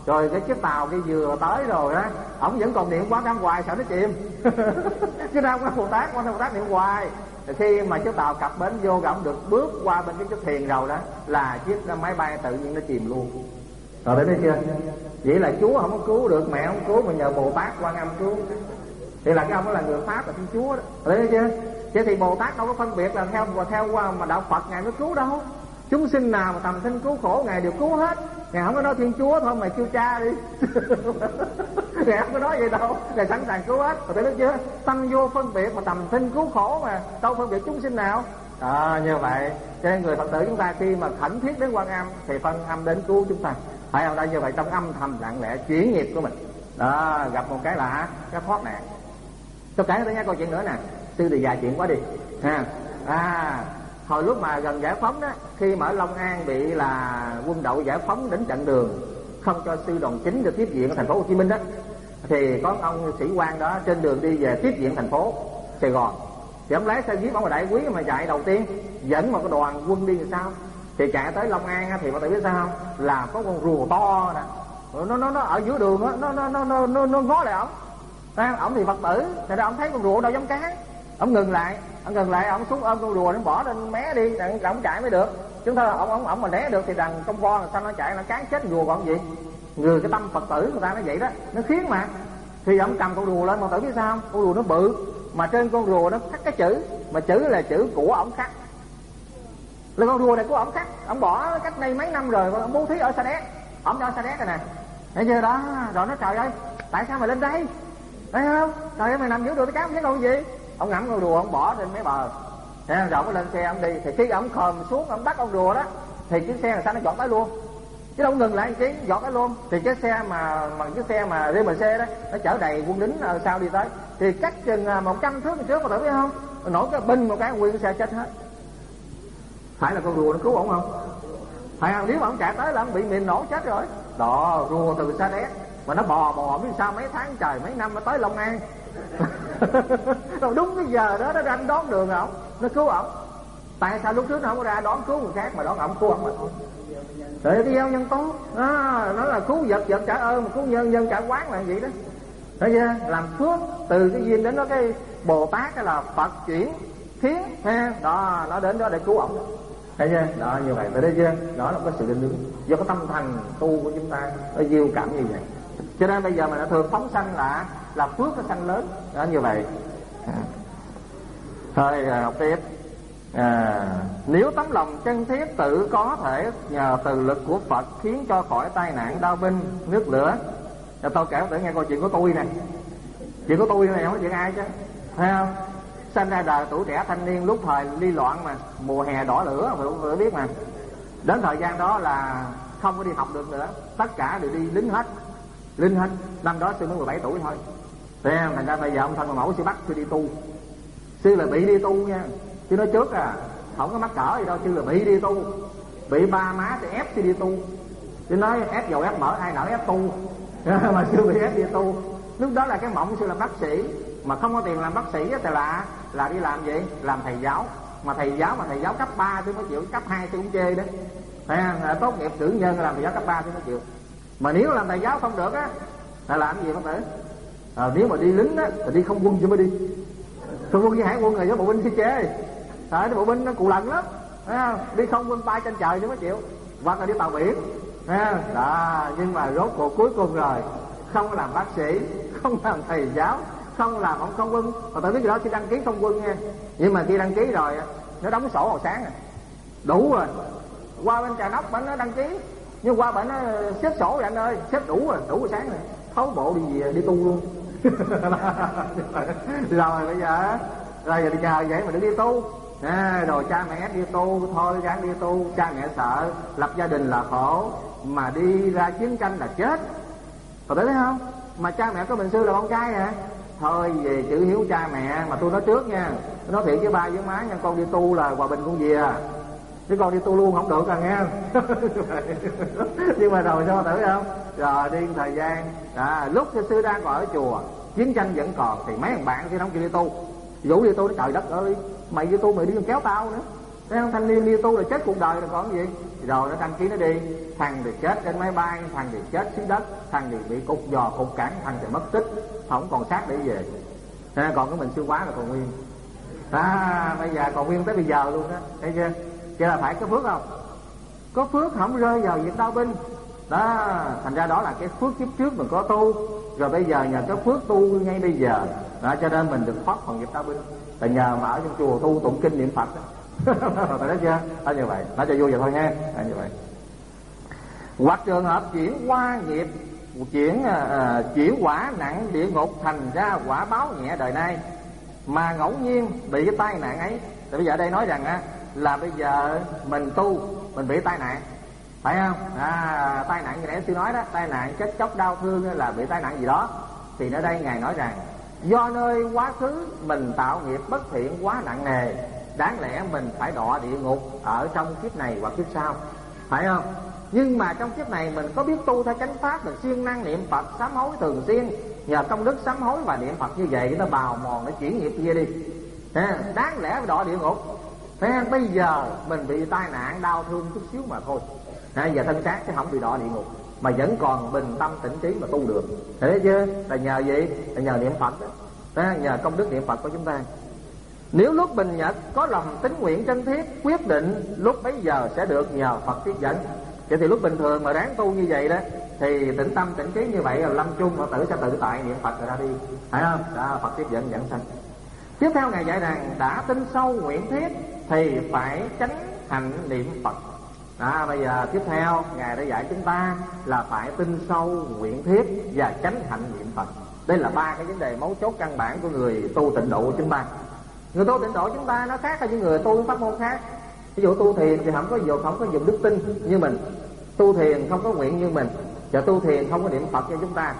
Rồi cái chiếc tàu kia vừa tới rồi á, ổng vẫn còn niệm Quán Âm hoài, sợ nó chìm. Chứ đâu có Bồ Tát, Quán Âm Bồ Tát niệm hoài. Khi mà chiếc tàu cập bến vô, ổng được bước qua bên cái chiếc thuyền rồi đó, là chiếc máy bay tự nhiên nó chìm luôn. Rồi thấy chưa? Vậy là Chúa không có cứu được, mẹ không cứu, mà nhờ Bồ Tát Quan Âm cứu. Thì là cái ông đó là người Pháp, là Thiên Chúa đó. Thấy chưa? Vậy thì Bồ Tát đâu có phân biệt là theo mà đạo Phật Ngài mới cứu đâu. Chúng sinh nào mà tầm sinh cứu khổ Ngài đều cứu hết. Ngài không có nói Thiên Chúa thôi, mày kêu cha đi. Ngài không có nói vậy đâu, Ngài sẵn sàng cứu hết. Rồi thấy chưa? Tâm vô phân biệt mà tầm sinh cứu khổ, mà đâu phân biệt chúng sinh nào. Như vậy cho nên người Phật tử chúng ta khi mà khẩn thiết đến Quan Âm thì phân âm đến cứu chúng ta, phải không? Như vậy trong âm thầm lặng lẽ chuyển nghiệp của mình đó, gặp một cái là cái thoát nạn. Tôi kể tôi nghe câu chuyện nữa nè, sư thì dài chuyện quá đi ha. Hồi lúc mà gần giải phóng đó, khi mà ở Long An bị là quân đội giải phóng đến chặn đường, không cho sư đoàn chính được tiếp viện ở thành phố Hồ Chí Minh đó, thì có ông sĩ quan đó trên đường đi về tiếp viện thành phố Sài Gòn, thì ông lái xe jeep, ông là đại quý mà chạy đầu tiên, dẫn một cái đoàn quân đi làm sao, thì chạy tới Long An thì mọi người biết sao không? Là có con rùa to nè, nó ở giữa đường đó, nó ngó lại ổng. Ổng thì Phật tử, thì ra ổng thấy con rùa đâu dám cán, ổng ngừng lại, ổng xuống ôm con rùa, nó bỏ lên mé đi, đặng ổng chạy mới được. Chúng ta ổng mà né được thì đằng con voi làm sao nó chạy, nó cán chết rùa còn gì. Người cái tâm Phật tử người ta nó vậy đó, nó khiến mà. Thì ổng cầm con rùa lên, Phật tử biết sao không? Con rùa nó bự, mà trên con rùa nó khắc cái chữ, mà chữ là chữ của ổng khắc, là con rùa này của ổng khắc. Ổng bỏ cách đây mấy năm rồi, ổng bố thí ở Sa Đéc, ổng ở Sa Đéc rồi nè, thấy chưa đó. Rồi nó trời ơi, tại sao mày lên đây, thấy không? Trời ơi, mày nằm giữa đường cái cá không thấy con gì. Ông ngắm con rùa, ông bỏ trên mấy bờ, rồi ông lên xe ông đi. Thì khi ông khòm xuống, ông bắt con rùa đó, thì chiếc xe làm sao nó giọt tới luôn, chứ đâu ngừng lại chứ giọt tới luôn. Thì cái xe mà RMC đó, nó chở đầy quân lính ở sau đi tới, thì cách chừng 100 thước trước, có thể biết không, nổi cái binh một cái nguyên cái xe chết hết. Phải là con rùa nó cứu ổng không? Phải không? Nếu mà ông chạy tới là ông bị mìn nổ chết rồi đó. Rùa từ Sa Đéc mà nó bò biết sao mấy tháng trời mấy năm nó tới Long An. Rồi đúng cái giờ đó nó ra đón đường ổng, nó cứu ổng. Tại sao lúc trước nó không có ra đón cứu người khác mà đón ổng cứu ổng mà thôi? Để cái gieo nhân tốt nó là cứu vật trả ơn, mà cứu nhân trả quán là vậy đó. Thấy chưa? Làm phước từ cái duyên đến đó, cái Bồ Tát cái là Phật chuyển khiến ha đó, nó đến đó để cứu ổng. Thấy chưa? Đó, như vậy thấy chưa? Đó là cái sự định hướng do cái tâm thành tu của chúng ta nó diêu cảm như vậy. Cho nên bây giờ mình đã thường phóng sanh là phước nó sanh lớn đó, như vậy. Thôi học tiếp. Nếu tấm lòng chân thiết tự có thể nhờ từ lực của Phật khiến cho khỏi tai nạn đau binh nước lửa. Tôi kể tự nghe câu chuyện của tôi này. Chuyện của tôi này không có chuyện ai chứ, thấy không? Sinh ra đời tuổi trẻ thanh niên lúc thời ly loạn mà, mùa hè đỏ lửa phải biết mà. Đến thời gian đó là không có đi học được nữa, tất cả đều đi lính hết. Năm đó sư mới 17 tuổi thôi. Thấy không? Thành ra bây giờ ông thân mẫu sư bắt sư đi tu. Sư là bị đi tu nha, chứ nói trước không có mắc cỡ gì đâu. Sư là bị đi tu, bị ba má thì ép sư đi tu. Chứ nói ép dầu ép mỡ ai nỡ ép tu. Mà sư bị ép đi tu. Lúc đó là cái mộng sư làm bác sĩ, mà không có tiền làm bác sĩ thì là đi làm gì? Làm thầy giáo. Mà thầy giáo cấp 3 tôi mới chịu, cấp 2 tôi cũng chê đó. Tốt nghiệp cử nhân làm thầy giáo cấp 3 tôi mới chịu. Mà nếu làm thầy giáo không được á là làm cái gì không tử? Nếu mà đi lính á thì đi không quân chứ mới đi. Không quân với hải quân rồi với bộ binh thì chê. Cái bộ binh nó cù lần lắm. Đi không quân bay trên trời chứ mới chịu. Hoặc là đi tàu biển. Đó, nhưng mà rốt cuộc cuối cùng rồi không làm bác sĩ, không làm thầy giáo, không làm ông không quân. Mà tôi biết cái đó khi đăng ký không quân nha. Nhưng mà khi đăng ký rồi nó đóng sổ màu sáng rồi, đủ rồi. Qua bên Trà Nóc bển nó đăng ký, nhưng qua bển nó xếp sổ rồi anh ơi, xếp đủ rồi sáng rồi, thấu bộ đi tu luôn. Rồi bây giờ đi chờ vậy mà đừng đi tu. Rồi cha mẹ đi tu thôi, ráng đi tu. Cha mẹ sợ lập gia đình là khổ, mà đi ra chiến tranh là chết. Có thấy không? Mà cha mẹ có mình sư là con trai nè. Thôi về chữ hiếu cha mẹ. Mà tôi nói trước nha, tôi nói thiệt với ba với má nha, con đi tu là hòa bình con về chứ con đi tu luôn không được nghe. Nhưng mà rồi sao tử không? Rồi đi thời gian lúc sư đang còn ở chùa, chiến tranh vẫn còn, thì mấy thằng bạn thì không chịu đi tu, rủ đi tu. Nó trời đất ơi, mày đi tu mày đi kéo tao nữa. Thấy không? Thanh niên đi tu là chết cuộc đời rồi còn gì. Rồi nó đăng ký nó đi, thằng thì chết trên máy bay, thằng thì chết dưới đất, thằng thì bị cục giò cục cản, thằng thì mất tích, không còn xác để về. Thế còn cái mình siêu quá là còn nguyên. Bây giờ còn nguyên tới bây giờ luôn đó, thấy chưa? Chứ là phải có phước không? Có phước không rơi vào việc đau binh. Đó, thành ra đó là cái phước kiếp trước mình có tu, rồi bây giờ nhờ cái phước tu ngay bây giờ. Đó, cho nên mình được thoát khỏi nghiệp đau binh. Là nhờ mà ở trong chùa tu tụng kinh niệm Phật đó. Phải đó chưa? Đó như vậy, nói cho vui vậy thôi nha. Đó như vậy. Hoặc trường hợp chuyển qua nghiệp, chuyển quả nặng địa ngục, thành ra quả báo nhẹ đời nay, mà ngẫu nhiên bị cái tai nạn ấy. Thì bây giờ đây nói rằng là bây giờ mình tu, mình bị tai nạn, phải không? Tai nạn như nãy sư nói đó, tai nạn chết chóc đau thương là bị tai nạn gì đó. Thì ở đây Ngài nói rằng do nơi quá khứ mình tạo nghiệp bất thiện quá nặng nề, đáng lẽ mình phải đọa địa ngục ở trong kiếp này hoặc kiếp sau, phải không? Nhưng mà trong kiếp này mình có biết tu theo chánh pháp, mình siêng năng niệm Phật sám hối thường xuyên, nhờ công đức sám hối và niệm Phật như vậy, nó bào mòn, nó chuyển nghiệp kia đi, đáng lẽ phải đọa địa ngục. Thế bây giờ mình bị tai nạn đau thương chút xíu mà thôi, giờ thân xác chứ không bị đọa địa ngục, mà vẫn còn bình tâm tĩnh trí mà tu được. Thấy chưa? Là nhờ gì? Là nhờ niệm Phật đó, nhờ công đức niệm Phật của chúng ta. Nếu lúc bình nhật có lòng tín nguyện chân thiết, quyết định lúc bấy giờ sẽ được nhờ Phật tiếp dẫn. Vậy thì lúc bình thường mà ráng tu như vậy đó, thì tĩnh tâm tĩnh trí như vậy, là lâm chung Phật tử sẽ tự tại niệm Phật rồi ra đi, phải không? Đó, Phật tiếp dẫn dẫn sanh. Tiếp theo Ngài dạy rằng đã tin sâu nguyện thiết thì phải chánh hạnh niệm Phật. Bây giờ tiếp theo Ngài đã dạy chúng ta là phải tin sâu nguyện thiết và chánh hạnh niệm Phật. Đây là ba cái vấn đề mấu chốt căn bản của người tu tịnh độ của chúng ta. Người tu tịnh độ chúng ta nó khác với những người tu pháp môn khác. Ví dụ tu thiền thì không có dùng đức tin như mình, tu thiền không có nguyện như mình, và tu thiền không có niệm Phật cho chúng ta.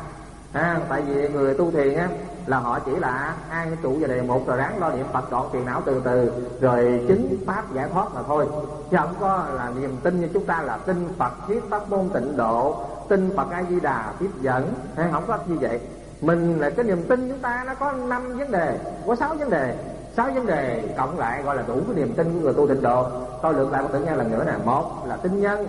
Tại vì người tu thiền là họ chỉ là hai cái trụ và đề mục, rồi ráng lo niệm Phật đoạn phiền não từ từ, rồi chứng pháp giải thoát mà thôi, chứ không có là niềm tin như chúng ta là tin Phật thuyết pháp môn tịnh độ, tin Phật A Di Đà tiếp dẫn, không có như vậy. Mình là cái niềm tin chúng ta nó có 5 vấn đề, có 6 vấn đề. 6 vấn đề cộng lại gọi là đủ cái niềm tin của người tu tịnh độ. Tôi lượt lại một tự nghe lần nữa nè. 1 là tin nhân,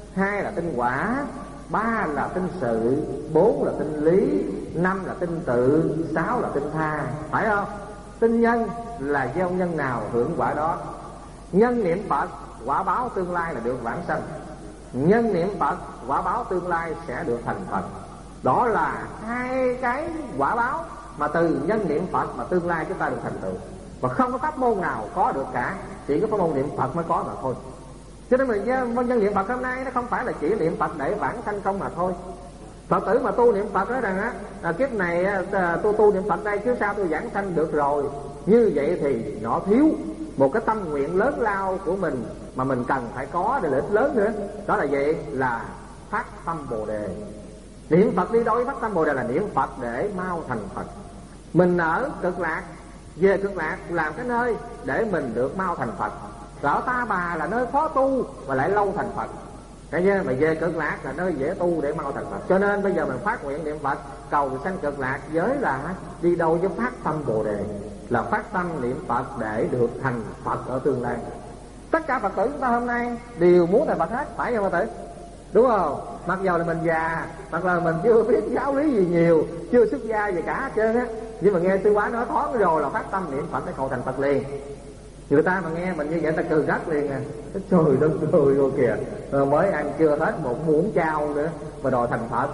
2 là tin quả, 3 là tin sự, 4 là tin lý, 5 là tin tự, 6 là tin tha, phải không? Tin nhân là gieo nhân nào hưởng quả đó. Nhân niệm Phật, quả báo tương lai là được vãng sanh. Nhân niệm Phật, quả báo tương lai sẽ được thành Phật. Đó là hai cái quả báo mà từ nhân niệm Phật mà tương lai chúng ta được thành tựu. Và không có pháp môn nào có được cả, chỉ có pháp môn niệm Phật mới có mà thôi. Cho nên mình nhân niệm Phật hôm nay nó không phải là chỉ niệm Phật để vãng sanh không mà thôi. Phật tử mà tu niệm Phật nói rằng kiếp này tôi tu niệm Phật đây, kiếp sau tôi vãng sanh được rồi. Như vậy thì nó thiếu một cái tâm nguyện lớn lao của mình mà mình cần phải có để lợi ích lớn nữa. Đó là gì? Là phát tâm Bồ Đề. Niệm Phật đi đối với phát tâm Bồ Đề là niệm Phật để mau thành Phật. Mình ở cực lạc, về cực lạc làm cái nơi để mình được mau thành Phật. Ở Ta Bà là nơi khó tu mà lại lâu thành Phật. Cái như mà về cực lạc là nơi dễ tu để mau thành Phật. Cho nên bây giờ mình phát nguyện niệm Phật cầu sanh cực lạc, với là đi đâu với phát tâm Bồ Đề, là phát tâm niệm Phật để được thành Phật ở tương lai. Tất cả Phật tử chúng ta hôm nay đều muốn thành Phật hết, phải không Phật tử? Đúng không? Mặc dầu là mình già, hoặc là mình chưa biết giáo lý gì nhiều, chưa xuất gia gì cả hết trơn á, nhưng mà nghe sư Quá nói thoáng rồi là phát tâm niệm Phật để cầu thành Phật liền. Người ta mà nghe mình như vậy ta cười rắc liền trời đất ơi rồi kìa, mới ăn chưa hết một muỗng chao nữa mà đòi thành Phật.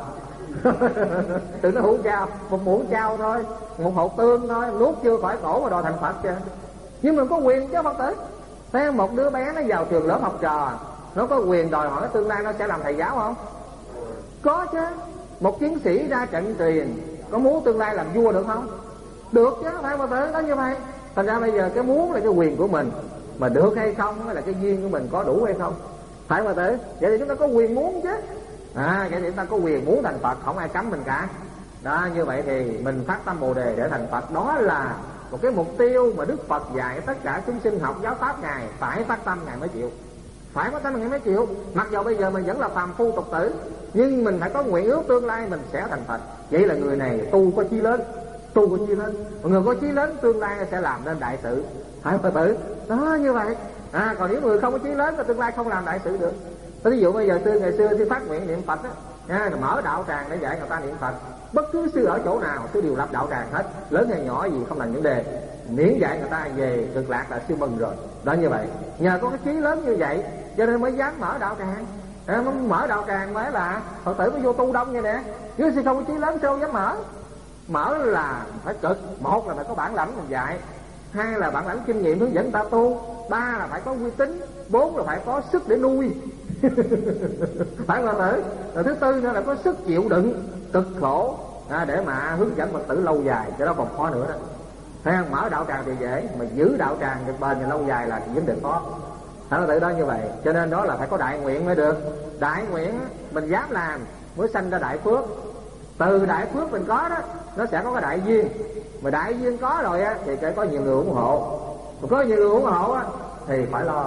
Đừng nói hũ chao, một muỗng chao thôi, một hột tương thôi, nuốt chưa khỏi cổ mà đòi thành Phật kìa. Nhưng mình có quyền chứ Phật tử. Thấy một đứa bé nó vào trường lớp học trò, nó có quyền đòi hỏi tương lai nó sẽ làm thầy giáo không? Có chứ. Một chiến sĩ ra trận truyền có muốn tương lai làm vua được không? Được chứ, phải Phật tử, đó như vậy. Thành ra bây giờ cái muốn là cái quyền của mình, mà được hay không là cái duyên của mình có đủ hay không, phải Phật tử. Vậy thì chúng ta có quyền muốn chứ. Vậy thì chúng ta có quyền muốn thành Phật, không ai cấm mình cả. Đó, như vậy thì mình phát tâm Bồ Đề để thành Phật. Đó là một cái mục tiêu mà Đức Phật dạy tất cả chúng sinh học giáo pháp Ngài phải phát tâm Ngài mới chịu. Phải phát tâm Ngài mới chịu. Mặc dù bây giờ mình vẫn là phàm phu tục tử, nhưng mình phải có nguyện ước tương lai mình sẽ thành Phật. Vậy là người này tu có chí lớn, tu có chí lớn. Người có chí lớn tương lai sẽ làm nên đại sự, phải Phật tử. Đó, như vậy. Còn nếu người không có chí lớn thì tương lai không làm đại sự được. Ví dụ bây giờ ngày xưa thì phát nguyện niệm Phật á, mở đạo tràng để dạy người ta niệm Phật. Bất cứ sư ở chỗ nào sư đều lập đạo tràng hết, lớn hay nhỏ gì không thành vấn đề, miễn dạy người ta về cực lạc là sư mừng rồi. Đó như vậy, nhờ có cái chí lớn như vậy cho nên mới dám mở đạo tràng. Mở đạo tràng mới là Phật tử mới vô tu đông như nè. Chứ sư không có chí lớn sao dám mở. Mở là phải cực, một là phải có bản lãnh mình dạy, hai là bản lãnh kinh nghiệm hướng dẫn ta tu, ba là phải có uy tín, bốn là phải có sức để nuôi phải không Phật tử? Rồi thứ tư nữa là có sức chịu đựng cực khổ để mà hướng dẫn Phật tử lâu dài, cho đó còn khó nữa đó. Thấy không? Mở đạo tràng thì dễ, mà giữ đạo tràng được bền và lâu dài là vấn đề khó. Phật tử đó như vậy, cho nên đó là phải có đại nguyện mới được. Đại nguyện mình dám làm mới sanh ra đại phước. Từ đại phước mình có đó, nó sẽ có cái đại duyên. Mà đại duyên có rồi á thì phải có nhiều người ủng hộ. Mà có nhiều người ủng hộ á thì phải lo.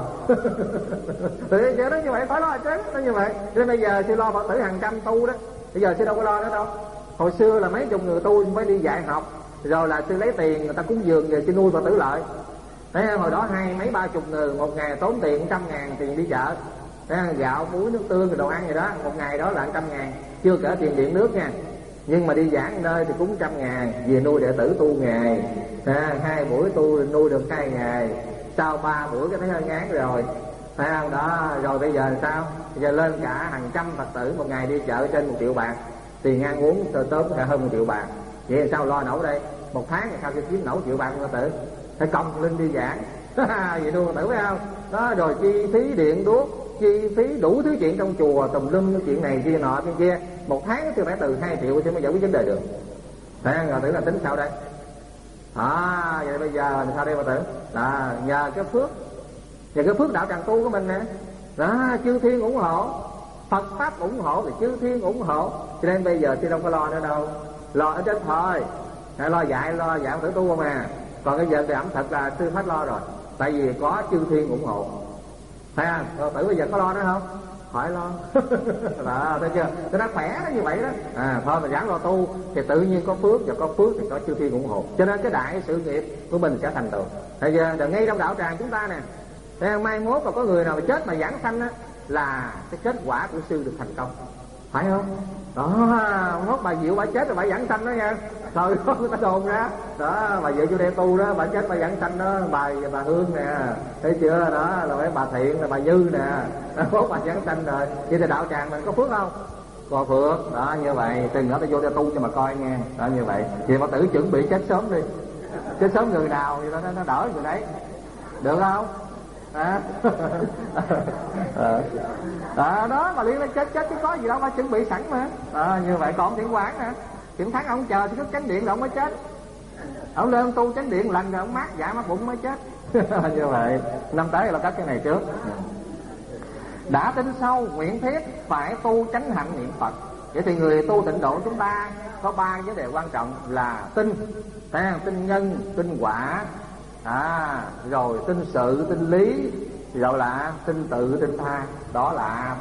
Thì đó như vậy phải lo chứ, nó như vậy. Nên bây giờ sư lo Phật tử hàng trăm tu đó, bây giờ sư đâu có lo nữa đâu. Hồi xưa là mấy chục người tu mới đi dạy học, rồi là sư lấy tiền người ta cúng dường về sư nuôi Phật tử lại. Thế hồi đó mấy ba chục người, một ngày tốn tiền 100.000 tiền đi chợ. Thế gạo, muối, nước tương, đồ ăn gì đó, một ngày đó là 100.000, chưa kể tiền điện nước nha. Nhưng mà đi giảng nơi thì cúng 100.000 về nuôi đệ tử tu ngày. 2 buổi tu nuôi được 2 ngày, sau 3 buổi cái thấy hơi ngán rồi, phải không? Đó rồi bây giờ sao? Bây giờ lên cả hàng trăm Phật tử một ngày đi chợ trên 1 triệu bạc, tiền ăn uống tốn cả hơn 1 triệu bạc. Vậy thì sao lo nổi đây? Một tháng thì sao sẽ kiếm nổi 1 triệu bạc Phật tử? Phải công lên đi giảng vậy nuôi Phật tử phải không? Đó rồi chi phí điện đuốc, chi phí đủ thứ chuyện trong chùa tùm lum, chuyện này kia nọ kia kia. Một tháng thì phải từ 2 triệu thì mới giải quyết vấn đề được. Phải không? Phật tử là tính sao đây? Vậy bây giờ làm sao đây Phật tử? Nhờ cái phước đạo tràng tu của mình nè. Đó, chư thiên ủng hộ, Phật pháp ủng hộ thì chư thiên ủng hộ. Cho nên bây giờ thì đâu có lo nữa đâu, lo ở trên thôi. Lo dạy Phật tử tu không à. Còn bây giờ thì ẩm thực là sư phát lo rồi, tại vì có chư thiên ủng hộ. Thấy không? Phật tử bây giờ có lo nữa không? Khỏi lo. Đó, thấy chưa? Nó khỏe nó như vậy đó. Thôi mà giảng lo tu thì tự nhiên có phước, và có phước thì có chư thiên ủng hộ. Cho nên cái đại sự nghiệp của mình sẽ thành tựu. Thấy chưa? Rồi ngay trong đạo tràng chúng ta nè, thấy không? Mai mốt mà có người nào mà chết mà giảng sanh á là cái kết quả của sư được thành công, phải không? Đó, mốt bà Diệu bà chết rồi bà giảng sanh đó nha. Trời ơi, người ta đồn ra đó, bà Diệu vô đây tu đó, bà chết bà giảng sanh đó, bà Hương nè, thấy chưa? Đó là mấy bà Thiện, là bà Như nè, mốt bà giảng sanh rồi. Vậy thì đạo tràng mình có phước không? Có phước. Đó như vậy, từng nữa ta vô đây tu cho mà coi nghe. Đó như vậy, vậy mà tự chuẩn bị chết sớm đi, chết sớm người nào thì nó đỡ người đấy, được không? Đó mà liên lên chết chứ có gì đâu, phải chuẩn bị sẵn mà. Như vậy còn Thiện Quán nè, Thiện Thắng ông chờ thì cứ chánh điện rồi ông mới chết. Ông lên tu chánh điện lần rồi ông mát dạ mát bụng mới chết. Như vậy năm tới là cắt cái này trước. Đã tin sâu nguyện thiết phải tu chánh hạnh niệm Phật. Vậy thì người tu tịnh độ chúng ta có 3 vấn đề quan trọng là tin, tin nhân, tin quả, rồi tin sự, tin lý, rồi là tin tự, tin tha. Đó là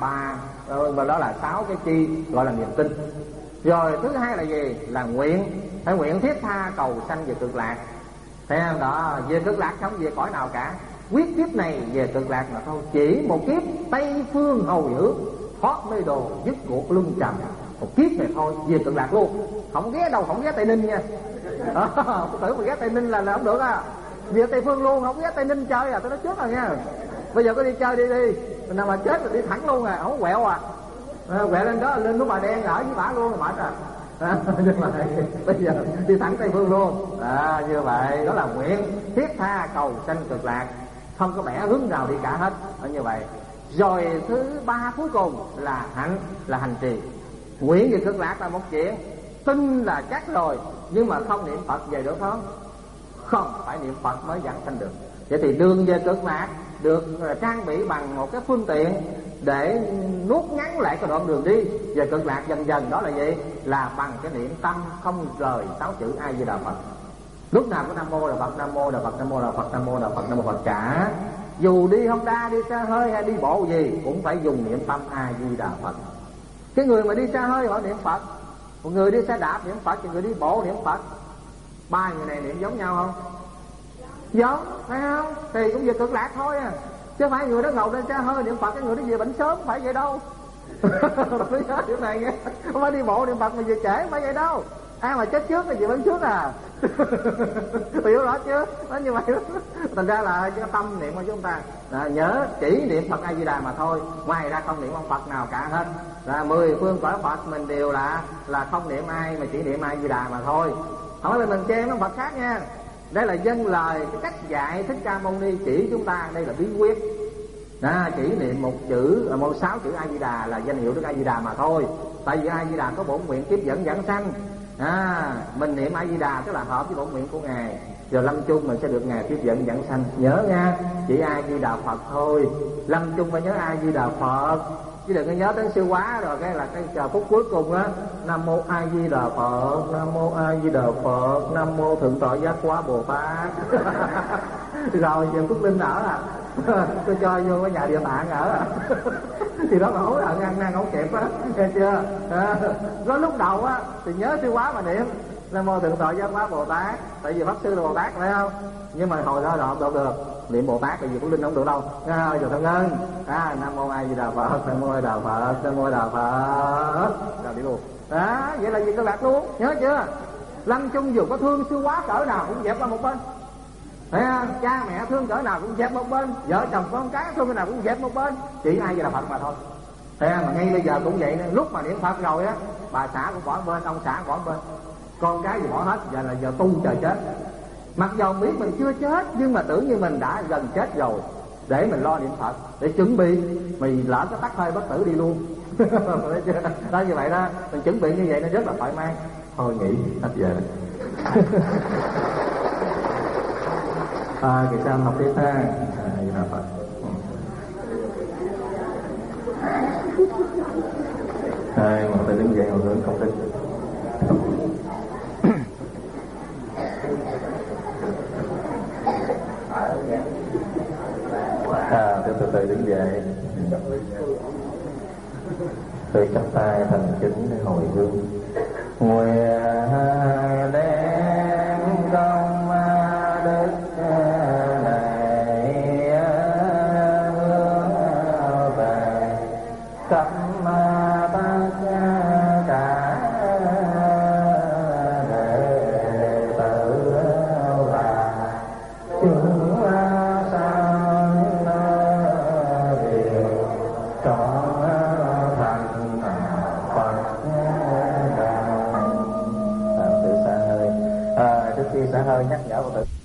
6 cái chi gọi là niềm tin. Rồi thứ hai là gì? Là nguyện, phải nguyện thiết tha cầu sanh về cực lạc. Thấy không? Đó, về cực lạc không về cõi nào cả, quyết kiếp này về cực lạc mà thôi. Chỉ một kiếp Tây phương hầu giữ, thoát mê đồ, dứt cuộc luân trần. Một kiếp này thôi về cực lạc luôn. Không ghé đâu, không ghé Tây Ninh nha. Tôi tưởng mà ghé Tây Ninh là không được à. Về Tây phương luôn, không ghé Tây Ninh chơi à, tôi nói trước rồi nha. Bây giờ có đi chơi đi, mình nào mà chết rồi đi thẳng luôn à, không quẹo à. Quẹo lên đó, lên núi Bà Đen ở với bả luôn là mệt à. Nhưng mà bây giờ đi thẳng Tây phương luôn. Như vậy đó là nguyện thiết tha cầu sanh cực lạc, không có bẻ hướng nào đi cả hết. Như vậy. Rồi thứ 3 cuối cùng là hạnh, là hành trì. Nguyện về cực lạc là một chuyện, tin là chắc rồi, nhưng mà không niệm Phật về được không? Không, phải niệm Phật mới giảng sanh được. Vậy thì đường về cực lạc được trang bị bằng một cái phương tiện để nuốt ngắn lại cái đoạn đường đi về cực lạc dần dần. Đó là gì? Là bằng cái niệm tâm không rời 6 chữ A Di Đà Phật. Lúc nào có Nam Mô là Phật, Nam Mô là Phật, Nam Mô là Phật, Nam Mô là Phật, Nam Mô Phật cả. Dù đi Honda, đi xe hơi hay đi bộ gì cũng phải dùng niệm tâm A Di Đà Phật. Cái người mà đi xe hơi họ niệm Phật, một người đi xe đạp niệm Phật, một người đi bộ niệm Phật. 3 người này niệm giống nhau không? Giống, phải không? Thì cũng về cực lạc thôi à. chứ phải người đó ngồi lên xe hơi niệm Phật cái người đó về bệnh sớm, phải vậy đâu. Tôi nhớ chuyện này nghe, không phải đi bộ niệm Phật mà về trễ, phải vậy đâu. Ai mà chết trước thì về bệnh trước à. Hiểu rõ chưa? Nó như vậy đó. Thành ra là cái tâm niệm của chúng ta nhớ chỉ niệm Phật A Di Đà mà thôi, ngoài ra không niệm ông Phật nào cả hết. 10 phương cõi Phật mình đều là không niệm ai, mà chỉ niệm A Di Đà mà thôi. Không phải là mình chê mấy Phật khác nha. Đây là dân lời cái cách dạy Thích Ca Mâu Ni chỉ chúng ta, đây là bí quyết. Chỉ niệm một chữ, 6 chữ A Di Đà là danh hiệu Đức A Di Đà mà thôi. Tại vì A Di Đà có bổn nguyện tiếp dẫn vãng sanh. Mình niệm A Di Đà tức là hợp với bổn nguyện của Ngài, rồi lâm chung mình sẽ được Ngài tiếp dẫn vãng sanh. Nhớ nha, chỉ A Di Đà Phật thôi, lâm chung phải nhớ A Di Đà Phật, chứ đừng có nhớ đến siêu quá rồi cái là cái chờ phút cuối cùng á. Nam mô A Di Đà Phật, Nam mô A Di Đà Phật, Nam mô Thượng Tọa Giác Quá Bồ Tát. Rồi giờ Phúc Linh ở tôi cho vô cái nhà địa tạng ở thì đó là hối hận ăn năn không kịp á, nghe chưa? Có lúc đầu á thì nhớ siêu quá mà niệm Nam mô Thượng Tọa Giác Quá Bồ Tát, tại vì Pháp Sư là Bồ Tát phải không? Nhưng mà hồi đó đâu được niệm Bồ Tát, tại vì Phúc Linh không được đâu. Rồi thằng Ngân Nam mô A Di Đà Phật, Nam mô A Di Đà Phật, Nam mô A Di Đà Phật, rồi đi luôn. Vậy là gì các bạn luôn, nhớ chưa? Lâm chung dù có thương siêu quá cỡ nào cũng dẹp qua một bên. Cha mẹ thương cỡ nào cũng dẹp một bên, vợ chồng con cái thương cỡ nào cũng dẹp một bên, chỉ A Di Đà Phật mà thôi. Mà ngay bây giờ cũng vậy, lúc mà niệm Phật rồi á, bà xã cũng bỏ bên, ông xã cũng bỏ bên, con cái gì bỏ hết, giờ là giờ tu chờ chết. Mặc dầu biết mình chưa chết, nhưng mà tưởng như mình đã gần chết rồi, để mình lo niệm Phật, để chuẩn bị mình lỡ cái tắt hơi bất tử đi luôn. Đó như vậy đó, mình chuẩn bị như vậy nó rất là thoải mái. Thôi nghỉ hết giờ. Kỳ sau học tiếp ha. Vậy là Phật. Một tay đứng dậy, ngồi hướng không thích. Từ từ đứng dậy, từ chắp tay thành kính để hồi hương. Nguyện đem công đức này hướng về khắp tất cả đệ tử và chúng sanh đều trọn thành Phật đạo. Tự xả hơi. Trước khi xả hơi nhắc nhở Phật tử